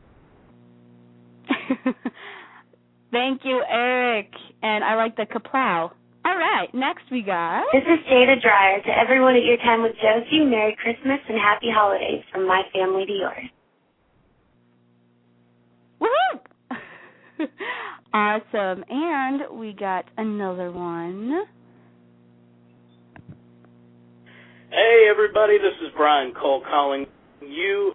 Thank you, Eric. And I like the kaplow. All right, next we got... This is Jada Dreyer. To everyone at Your Time with Josie, Merry Christmas and Happy Holidays from my family to yours. Woohoo! Awesome. And we got another one. Hey, everybody, this is Brian Cole calling you.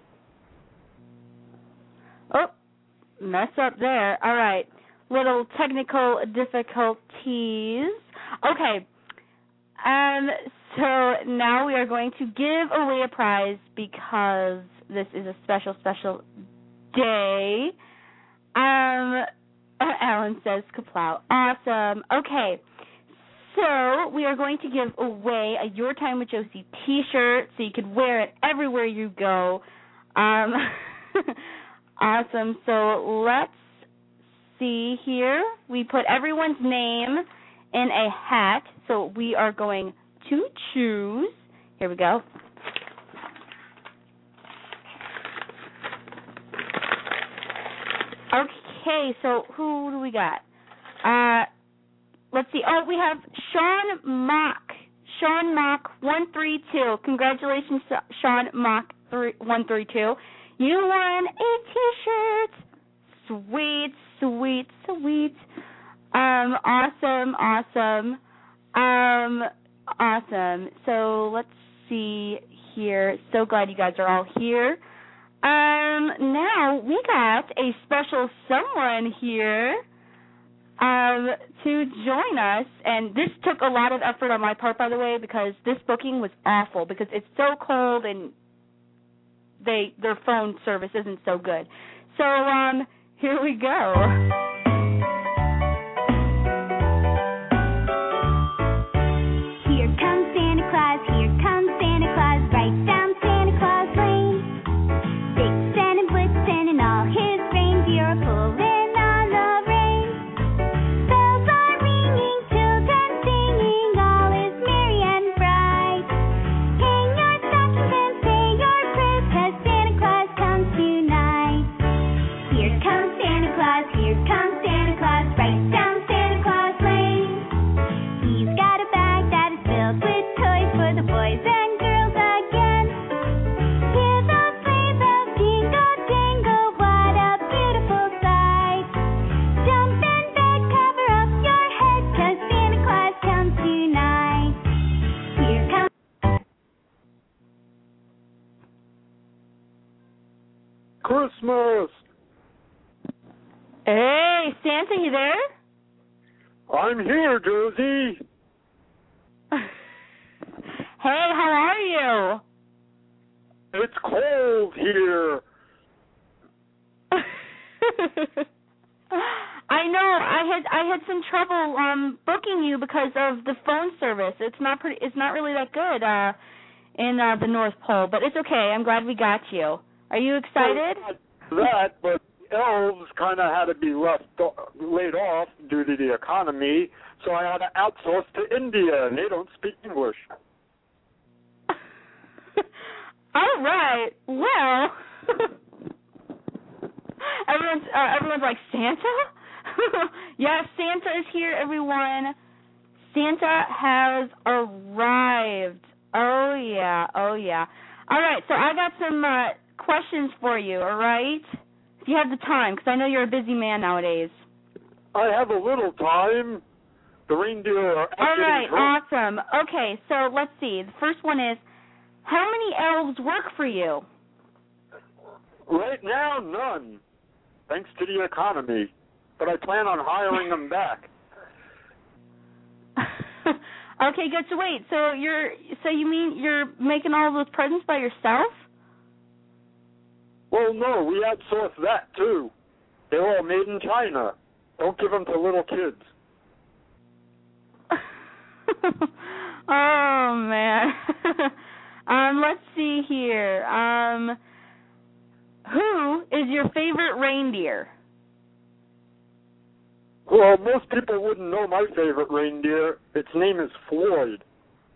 Oh, mess up there. All right. Little technical difficulties. Okay. Um. So now we are going to give away a prize because this is a special, special day. Um. Alan says kaplow. Awesome. Okay. So we are going to give away a Your Time with Josie T-shirt so you could wear it everywhere you go. Um. Awesome. So let's see here. We put everyone's name in a hat. So we are going to choose. Here we go. Okay, so who do we got? Uh, let's see. Oh, we have Sean Mock. Sean Mock one three two. Congratulations, Sean Mock one three two. You won a T-shirt. Sweet, sweet, sweet. Um, awesome, awesome. Um, awesome. So let's see here. So glad you guys are all here. Um, now we got a special someone here um, to join us, and this took a lot of effort on my part, by the way, because this booking was awful because it's so cold and they their phone service isn't so good. So um, here we go. Here comes Santa Claus, here comes Santa Claus, right down Santa Claus Lane. Vixen and Blitzen and all his reindeer are pulling on the reins. Bells are ringing, children singing, all is merry and bright. Hang your stockings and say your prayers, 'cause Santa Claus comes tonight. Here comes Santa Claus, here comes Santa Claus, right down Santa Claus Lane. He's got a bag that is filled with toys for the boys and girls again. Hear the sleigh bells jingle, jingle, what a beautiful sight. Jump in bed, cover up your head, 'cause Santa Claus comes tonight. Here comes Christmas! Hey, Santa, you there? I'm here, Josie. Hey, how are you? It's cold here. I know. I had I had some trouble um booking you because of the phone service. It's not pretty. It's not really that good uh in uh, the North Pole, but it's okay. I'm glad we got you. Are you excited? Well, not that, but elves kind of had to be left laid off due to the economy, so I had to outsource to India, and they don't speak English. All right. Well, everyone's uh, everyone's like, Santa? Yes, Santa is here, everyone. Santa has arrived. Oh, yeah. Oh, yeah. All right, so I got some uh, questions for you, all right? If you have the time, because I know you're a busy man nowadays. I have a little time. The reindeer are out All right, getting drunk. awesome. Okay, so let's see. The first one is, how many elves work for you? Right now, none, thanks to the economy. But I plan on hiring them back. Okay, good. So wait, so you're, so you mean you're making all those presents by yourself? Well, no, we outsource that too. They're all made in China. Don't give them to little kids. Oh man. um, let's see here. Um, who is your favorite reindeer? Well, most people wouldn't know my favorite reindeer. Its name is Floyd.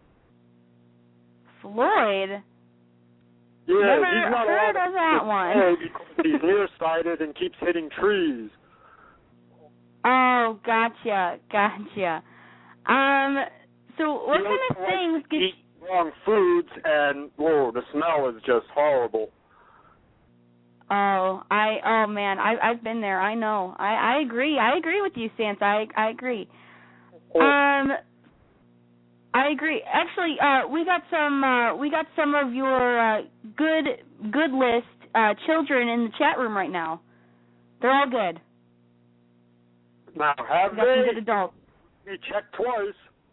Floyd? Yeah, Never he's not heard allowed of that to one. play because he's nearsighted and keeps hitting trees. Oh, gotcha, gotcha. Um, so what He kind of also things likes to get eat wrong foods, and whoa, the smell is just horrible. Oh, I oh man, I I've been there. I know. I I agree. I agree with you, Santa. I I agree. Oh. Um I agree. Actually, uh we got some uh we got some of your uh good good list uh children in the chat room right now. They're all good. Now, have We got some they? good adults. We checked twice.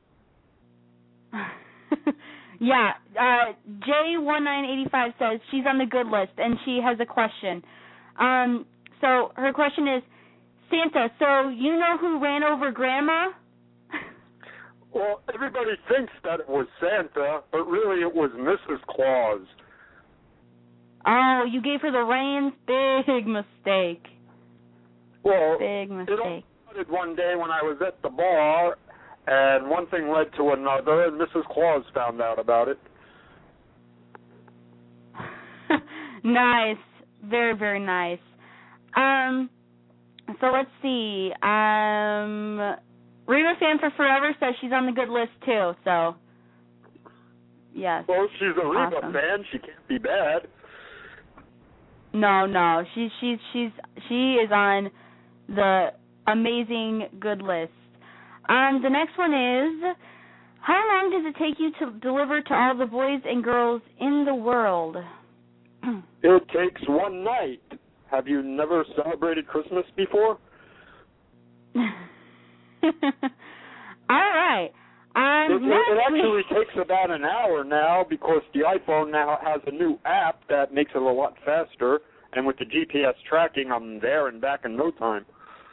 Yeah, uh, J one nine eight five says she's on the good list, and she has a question. Um, so her question is, Santa, so you know who ran over Grandma? Well, everybody thinks that it was Santa, but really it was Missus Claus. Oh, you gave her the reins? Big mistake. Well, Big it all mistake. started one day when I was at the bar, and one thing led to another, and Missus Claus found out about it. Nice. Very, very nice. Um, so let's see. Um, Reba Fan for Forever says she's on the good list too, so yes. Well, she's a Reba Awesome. fan. She can't be bad. No, no. She's she's she's she is on the amazing good list. Um, the next one is, how long does it take you to deliver to all the boys and girls in the world? It takes one night. Have you never celebrated Christmas before? All right. Um, It, it, next it we- actually takes about an hour now because the iPhone now has a new app that makes it a lot faster, and with the G P S tracking, I'm there and back in no time.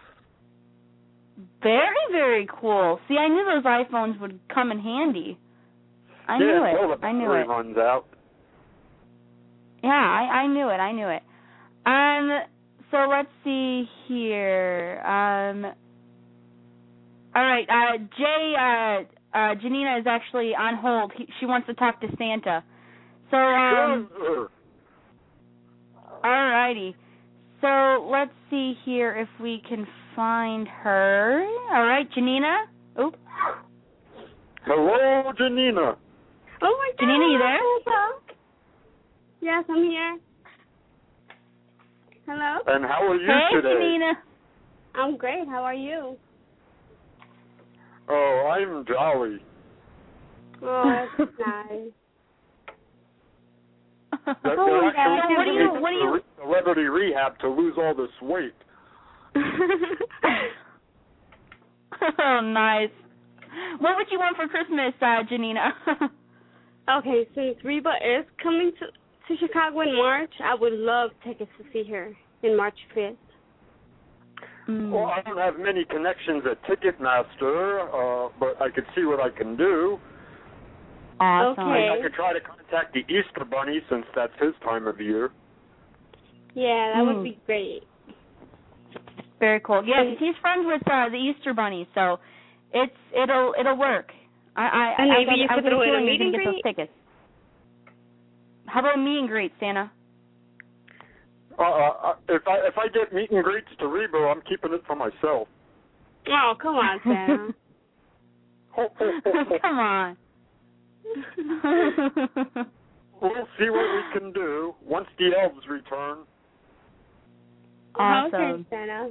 Very, very cool. See, I knew those iPhones would come in handy. I yeah, knew it. until the I knew battery it. runs out. Yeah, I, I knew it. I knew it. Um, so let's see here. Um, all right. Uh, Jay, uh, uh, Janina is actually on hold. He, she wants to talk to Santa. So, um, Sure. all righty. So let's see here if we can find her. All right, Janina. Oop. Hello, Janina. Oh my God. Janina, you there? Yes, I'm here. Hello. And how are you Hey, today? Janina. I'm great. How are you? Oh, I'm jolly. Oh, that's nice. That- Oh, they're my actually God. What do you- taking what do you- me to celebrity rehab to lose all this weight. Oh, nice. What would you want for Christmas, uh, Janina? Okay, since Reba is coming to to Chicago in March, I would love tickets to see her in March fifth. Mm. Well, I don't have many connections at Ticketmaster, uh, but I could see what I can do. Awesome. Okay. I, I could try to contact the Easter Bunny since that's his time of year. Yeah, that Mm. would be great. Very cool. Yes, he's friends with uh, the Easter Bunny, so it's it'll it'll work. I I And I maybe got- you I could got a throw in a feeling you're meet gonna and get those greet? tickets. How about a meet and greet, Santa? Uh, uh, if I if I get meet and greets to Reba, I'm keeping it for myself. Oh, come on, Sam. Come on. We'll see what we can do once the elves return. Awesome. Okay, Santa.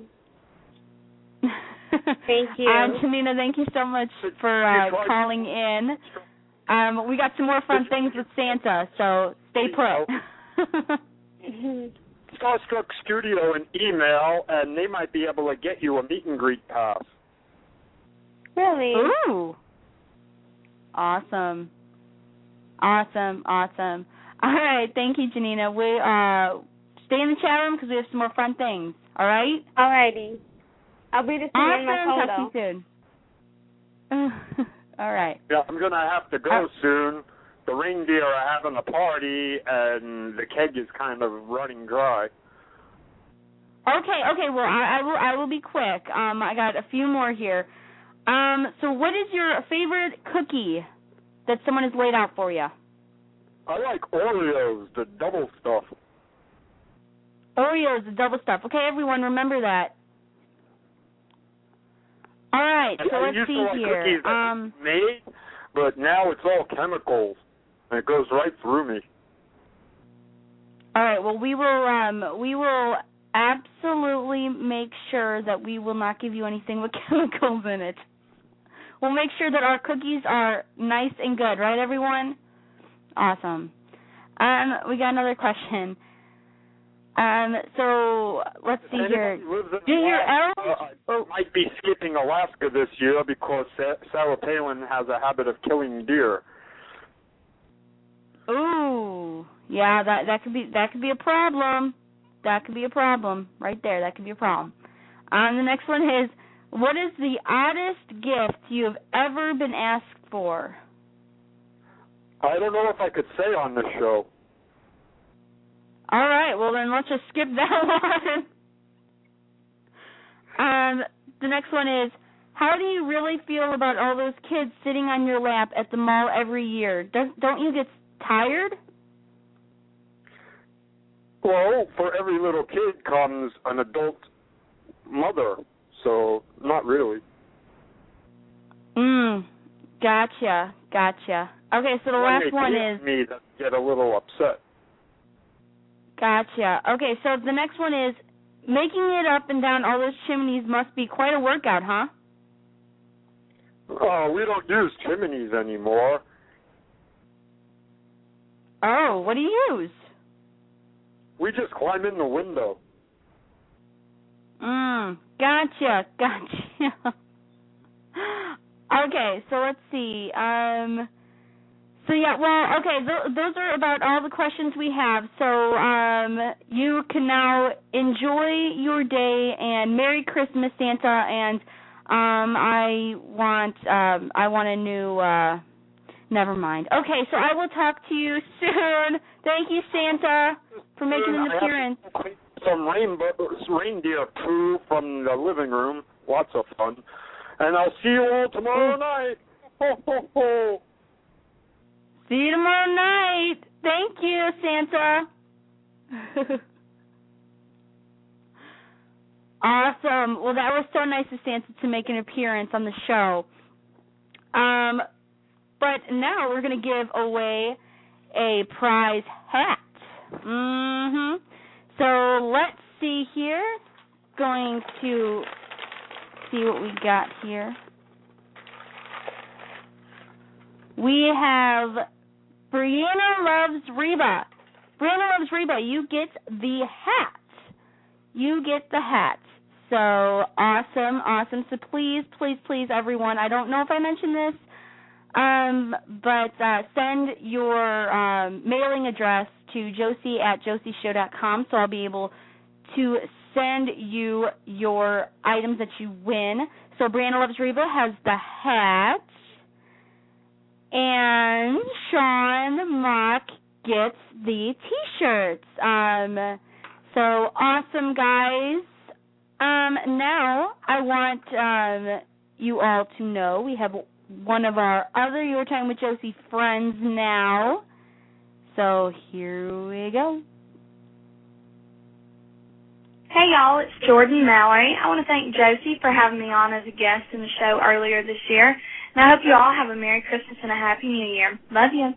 Thank you. Um, Janina, thank you so much for uh, calling in. Um, we got some more fun things with Santa, so stay put. Starstruck Studio an email, and they might be able to get you a meet and greet pass. Really? Ooh. Awesome. Awesome, awesome. All right, thank you, Janina. We uh, stay in the chat room because we have some more fun things. All right? All righty. I'll be the same awesome. in my photo. Talk to you soon. All right. Yeah, I'm going to have to go uh, soon. The reindeer are having a party, and the keg is kind of running dry. Okay, okay. Well, I, I will. I will be quick. Um, I got a few more here. Um, so, what is your favorite cookie that someone has laid out for you? I like Oreos, the double stuff. Oreos, the double stuff. Okay, everyone, remember that. All right, so I let's used see to like here. cookies that Um, made, but now it's all chemicals, and it goes right through me. all right. Well, we will. Um, we will absolutely make sure that we will not give you anything with chemicals in it. We'll make sure that our cookies are nice and good, right, everyone? Awesome. Um, we got another question. Um, so let's see here. Do your elves? Uh, I might be skipping Alaska this year because Sarah Palin has a habit of killing deer. Ooh, yeah, that that could be that could be a problem. That could be a problem right there. That could be a problem. Um, the next one is, what is the oddest gift you have ever been asked for? I don't know if I could say on this show. All right, well then let's just skip that one. Um, the next one is, how do you really feel about all those kids sitting on your lap at the mall every year? Does, don't you get tired? Well, for every little kid comes an adult mother, so not really. Mm, gotcha, gotcha. Okay, so the when last they one kiss is... me that get a little upset. Gotcha. Okay, so the next one is, making it up and down all those chimneys must be quite a workout, huh? Oh, we don't use chimneys anymore. Oh, what do you use? We just climb in the window. Mm, gotcha, gotcha. Okay, so let's see. Um, so yeah, well, okay, th- those are about all the questions we have. So um, you can now enjoy your day, and Merry Christmas, Santa. And um, I want, um, I want a new. Uh, never mind. Okay, so I will talk to you soon. Thank you, Santa, for making an appearance. Some rainbow, reindeer poo from the living room. Lots of fun. And I'll see you all tomorrow night. Ho, ho, ho. See you tomorrow night. Thank you, Santa. Awesome. Well, that was so nice of Santa to make an appearance on the show. Um, but now we're going to give away a prize hat. Mm-hmm. So let's see here. Going to see what we got here. We have Brianna Loves Reba. Brianna Loves Reba, you get the hat. You get the hat. So awesome, awesome. So please, please, please, everyone, I don't know if I mentioned this, um, but uh, send your um, mailing address to josie at josie show dot com, so I'll be able to send you your items that you win. So Brianna Loves Reba has the hat, and Sean Mock gets the T-shirts. Um, so awesome, guys. Um, now I want um, you all to know we have one of our other Your Time with Josie friends now. So here we go. Hey y'all, it's Jordan Mallory. I want to thank Josie for having me on as a guest in the show earlier this year. And I hope you all have a Merry Christmas and a Happy New Year. Love you.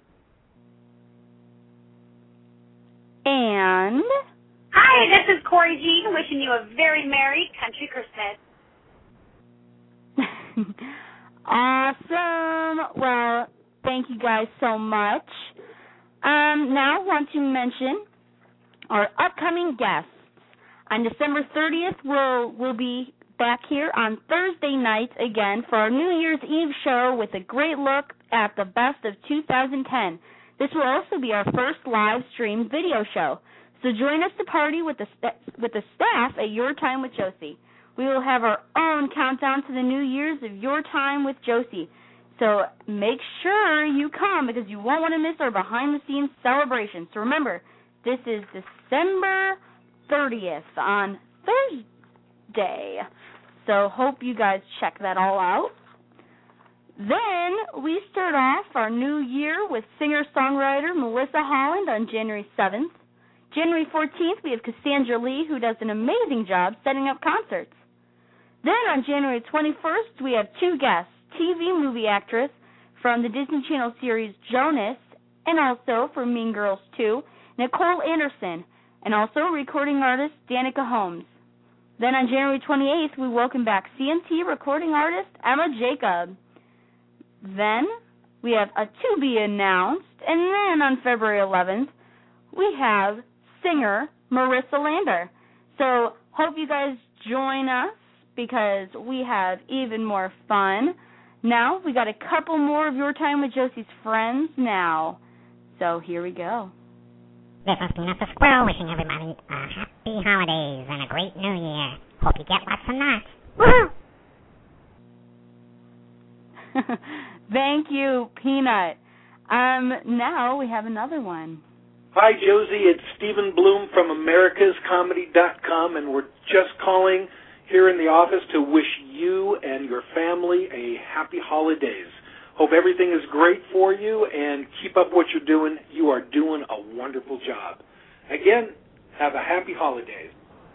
And... Hi, this is Corey G, wishing you a very Merry Country Christmas. Awesome. Well, thank you guys so much. Um, now I want to mention our upcoming guests. On December thirtieth, we'll, we'll be back here on Thursday nights again for our New Year's Eve show with a great look at the best of two thousand ten. This will also be our first live stream video show. So join us to party with the st- with the staff at Your Time with Josie. We will have our own countdown to the New Year's of Your Time with Josie. So make sure you come because you won't want to miss our behind-the-scenes celebration. So remember, this is December thirtieth on Thursday. So hope you guys check that all out. Then we start off our new year with singer-songwriter Melissa Holland on January seventh. January fourteenth, we have Cassandra Lee, who does an amazing job setting up concerts. Then on January twenty-first, we have two guests, T V movie actress from the Disney Channel series Jonas, and also from Mean Girls two, Nicole Anderson, and also recording artist Danica Holmes. Then on January twenty-eighth, we welcome back C M T recording artist Emma Jacob. Then we have a to be announced, and then on February eleventh, we have singer Marissa Lander. So hope you guys join us because we have even more fun. Now we got a couple more of Your Time with Josie's friends now. So here we go. This is Peanut the Squirrel wishing everybody a happy holidays and a great new year. Hope you get lots of nuts. Woohoo! Thank you, Peanut. Um, now we have another one. Hi, Josie. It's Stephen Bloom from Americas Comedy dot com, and we're just calling here in the office to wish you and your family a happy holidays. Hope everything is great for you, and keep up what you're doing. You are doing a wonderful job. Again, have a happy holidays.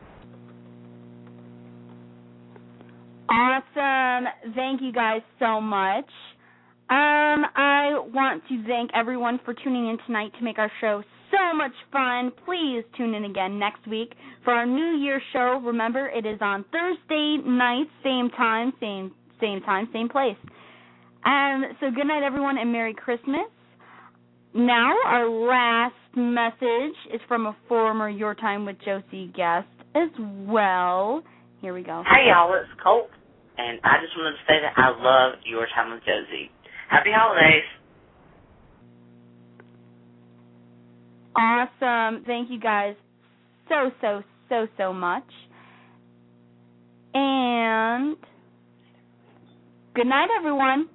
Awesome. Thank you guys so much. Um, I want to thank everyone for tuning in tonight to make our show so much fun. Please tune in again next week for our New Year show. Remember, it is on Thursday night, same time, same same time, same place. Um, so good night, everyone, and Merry Christmas. Now, our last message is from a former Your Time with Josie guest as well. Here we go. Hey, y'all, it's Colt, and I just wanted to say that I love Your Time with Josie. Happy holidays. Awesome. Thank you guys so, so, so, so much. And good night, everyone.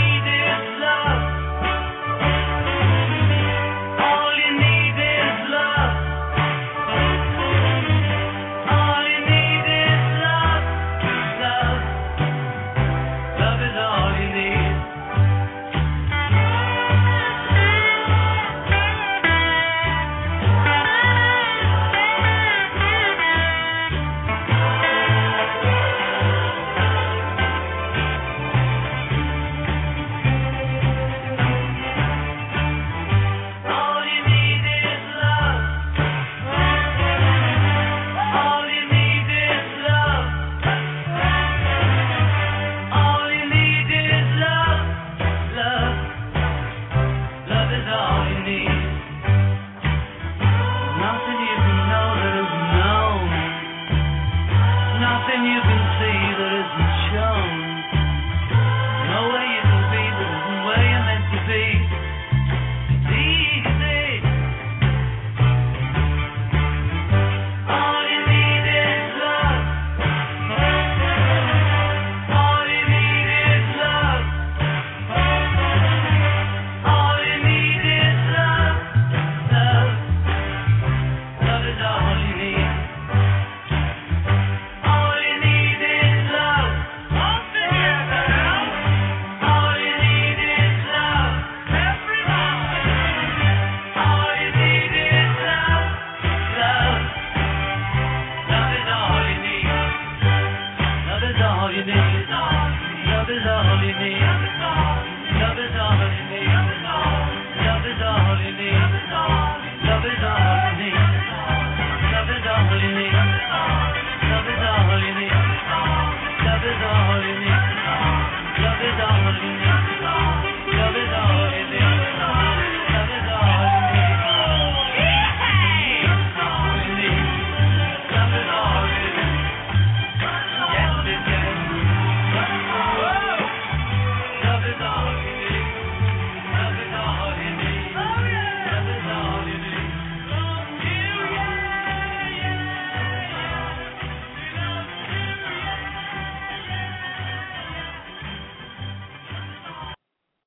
All you need is love. love is all you need.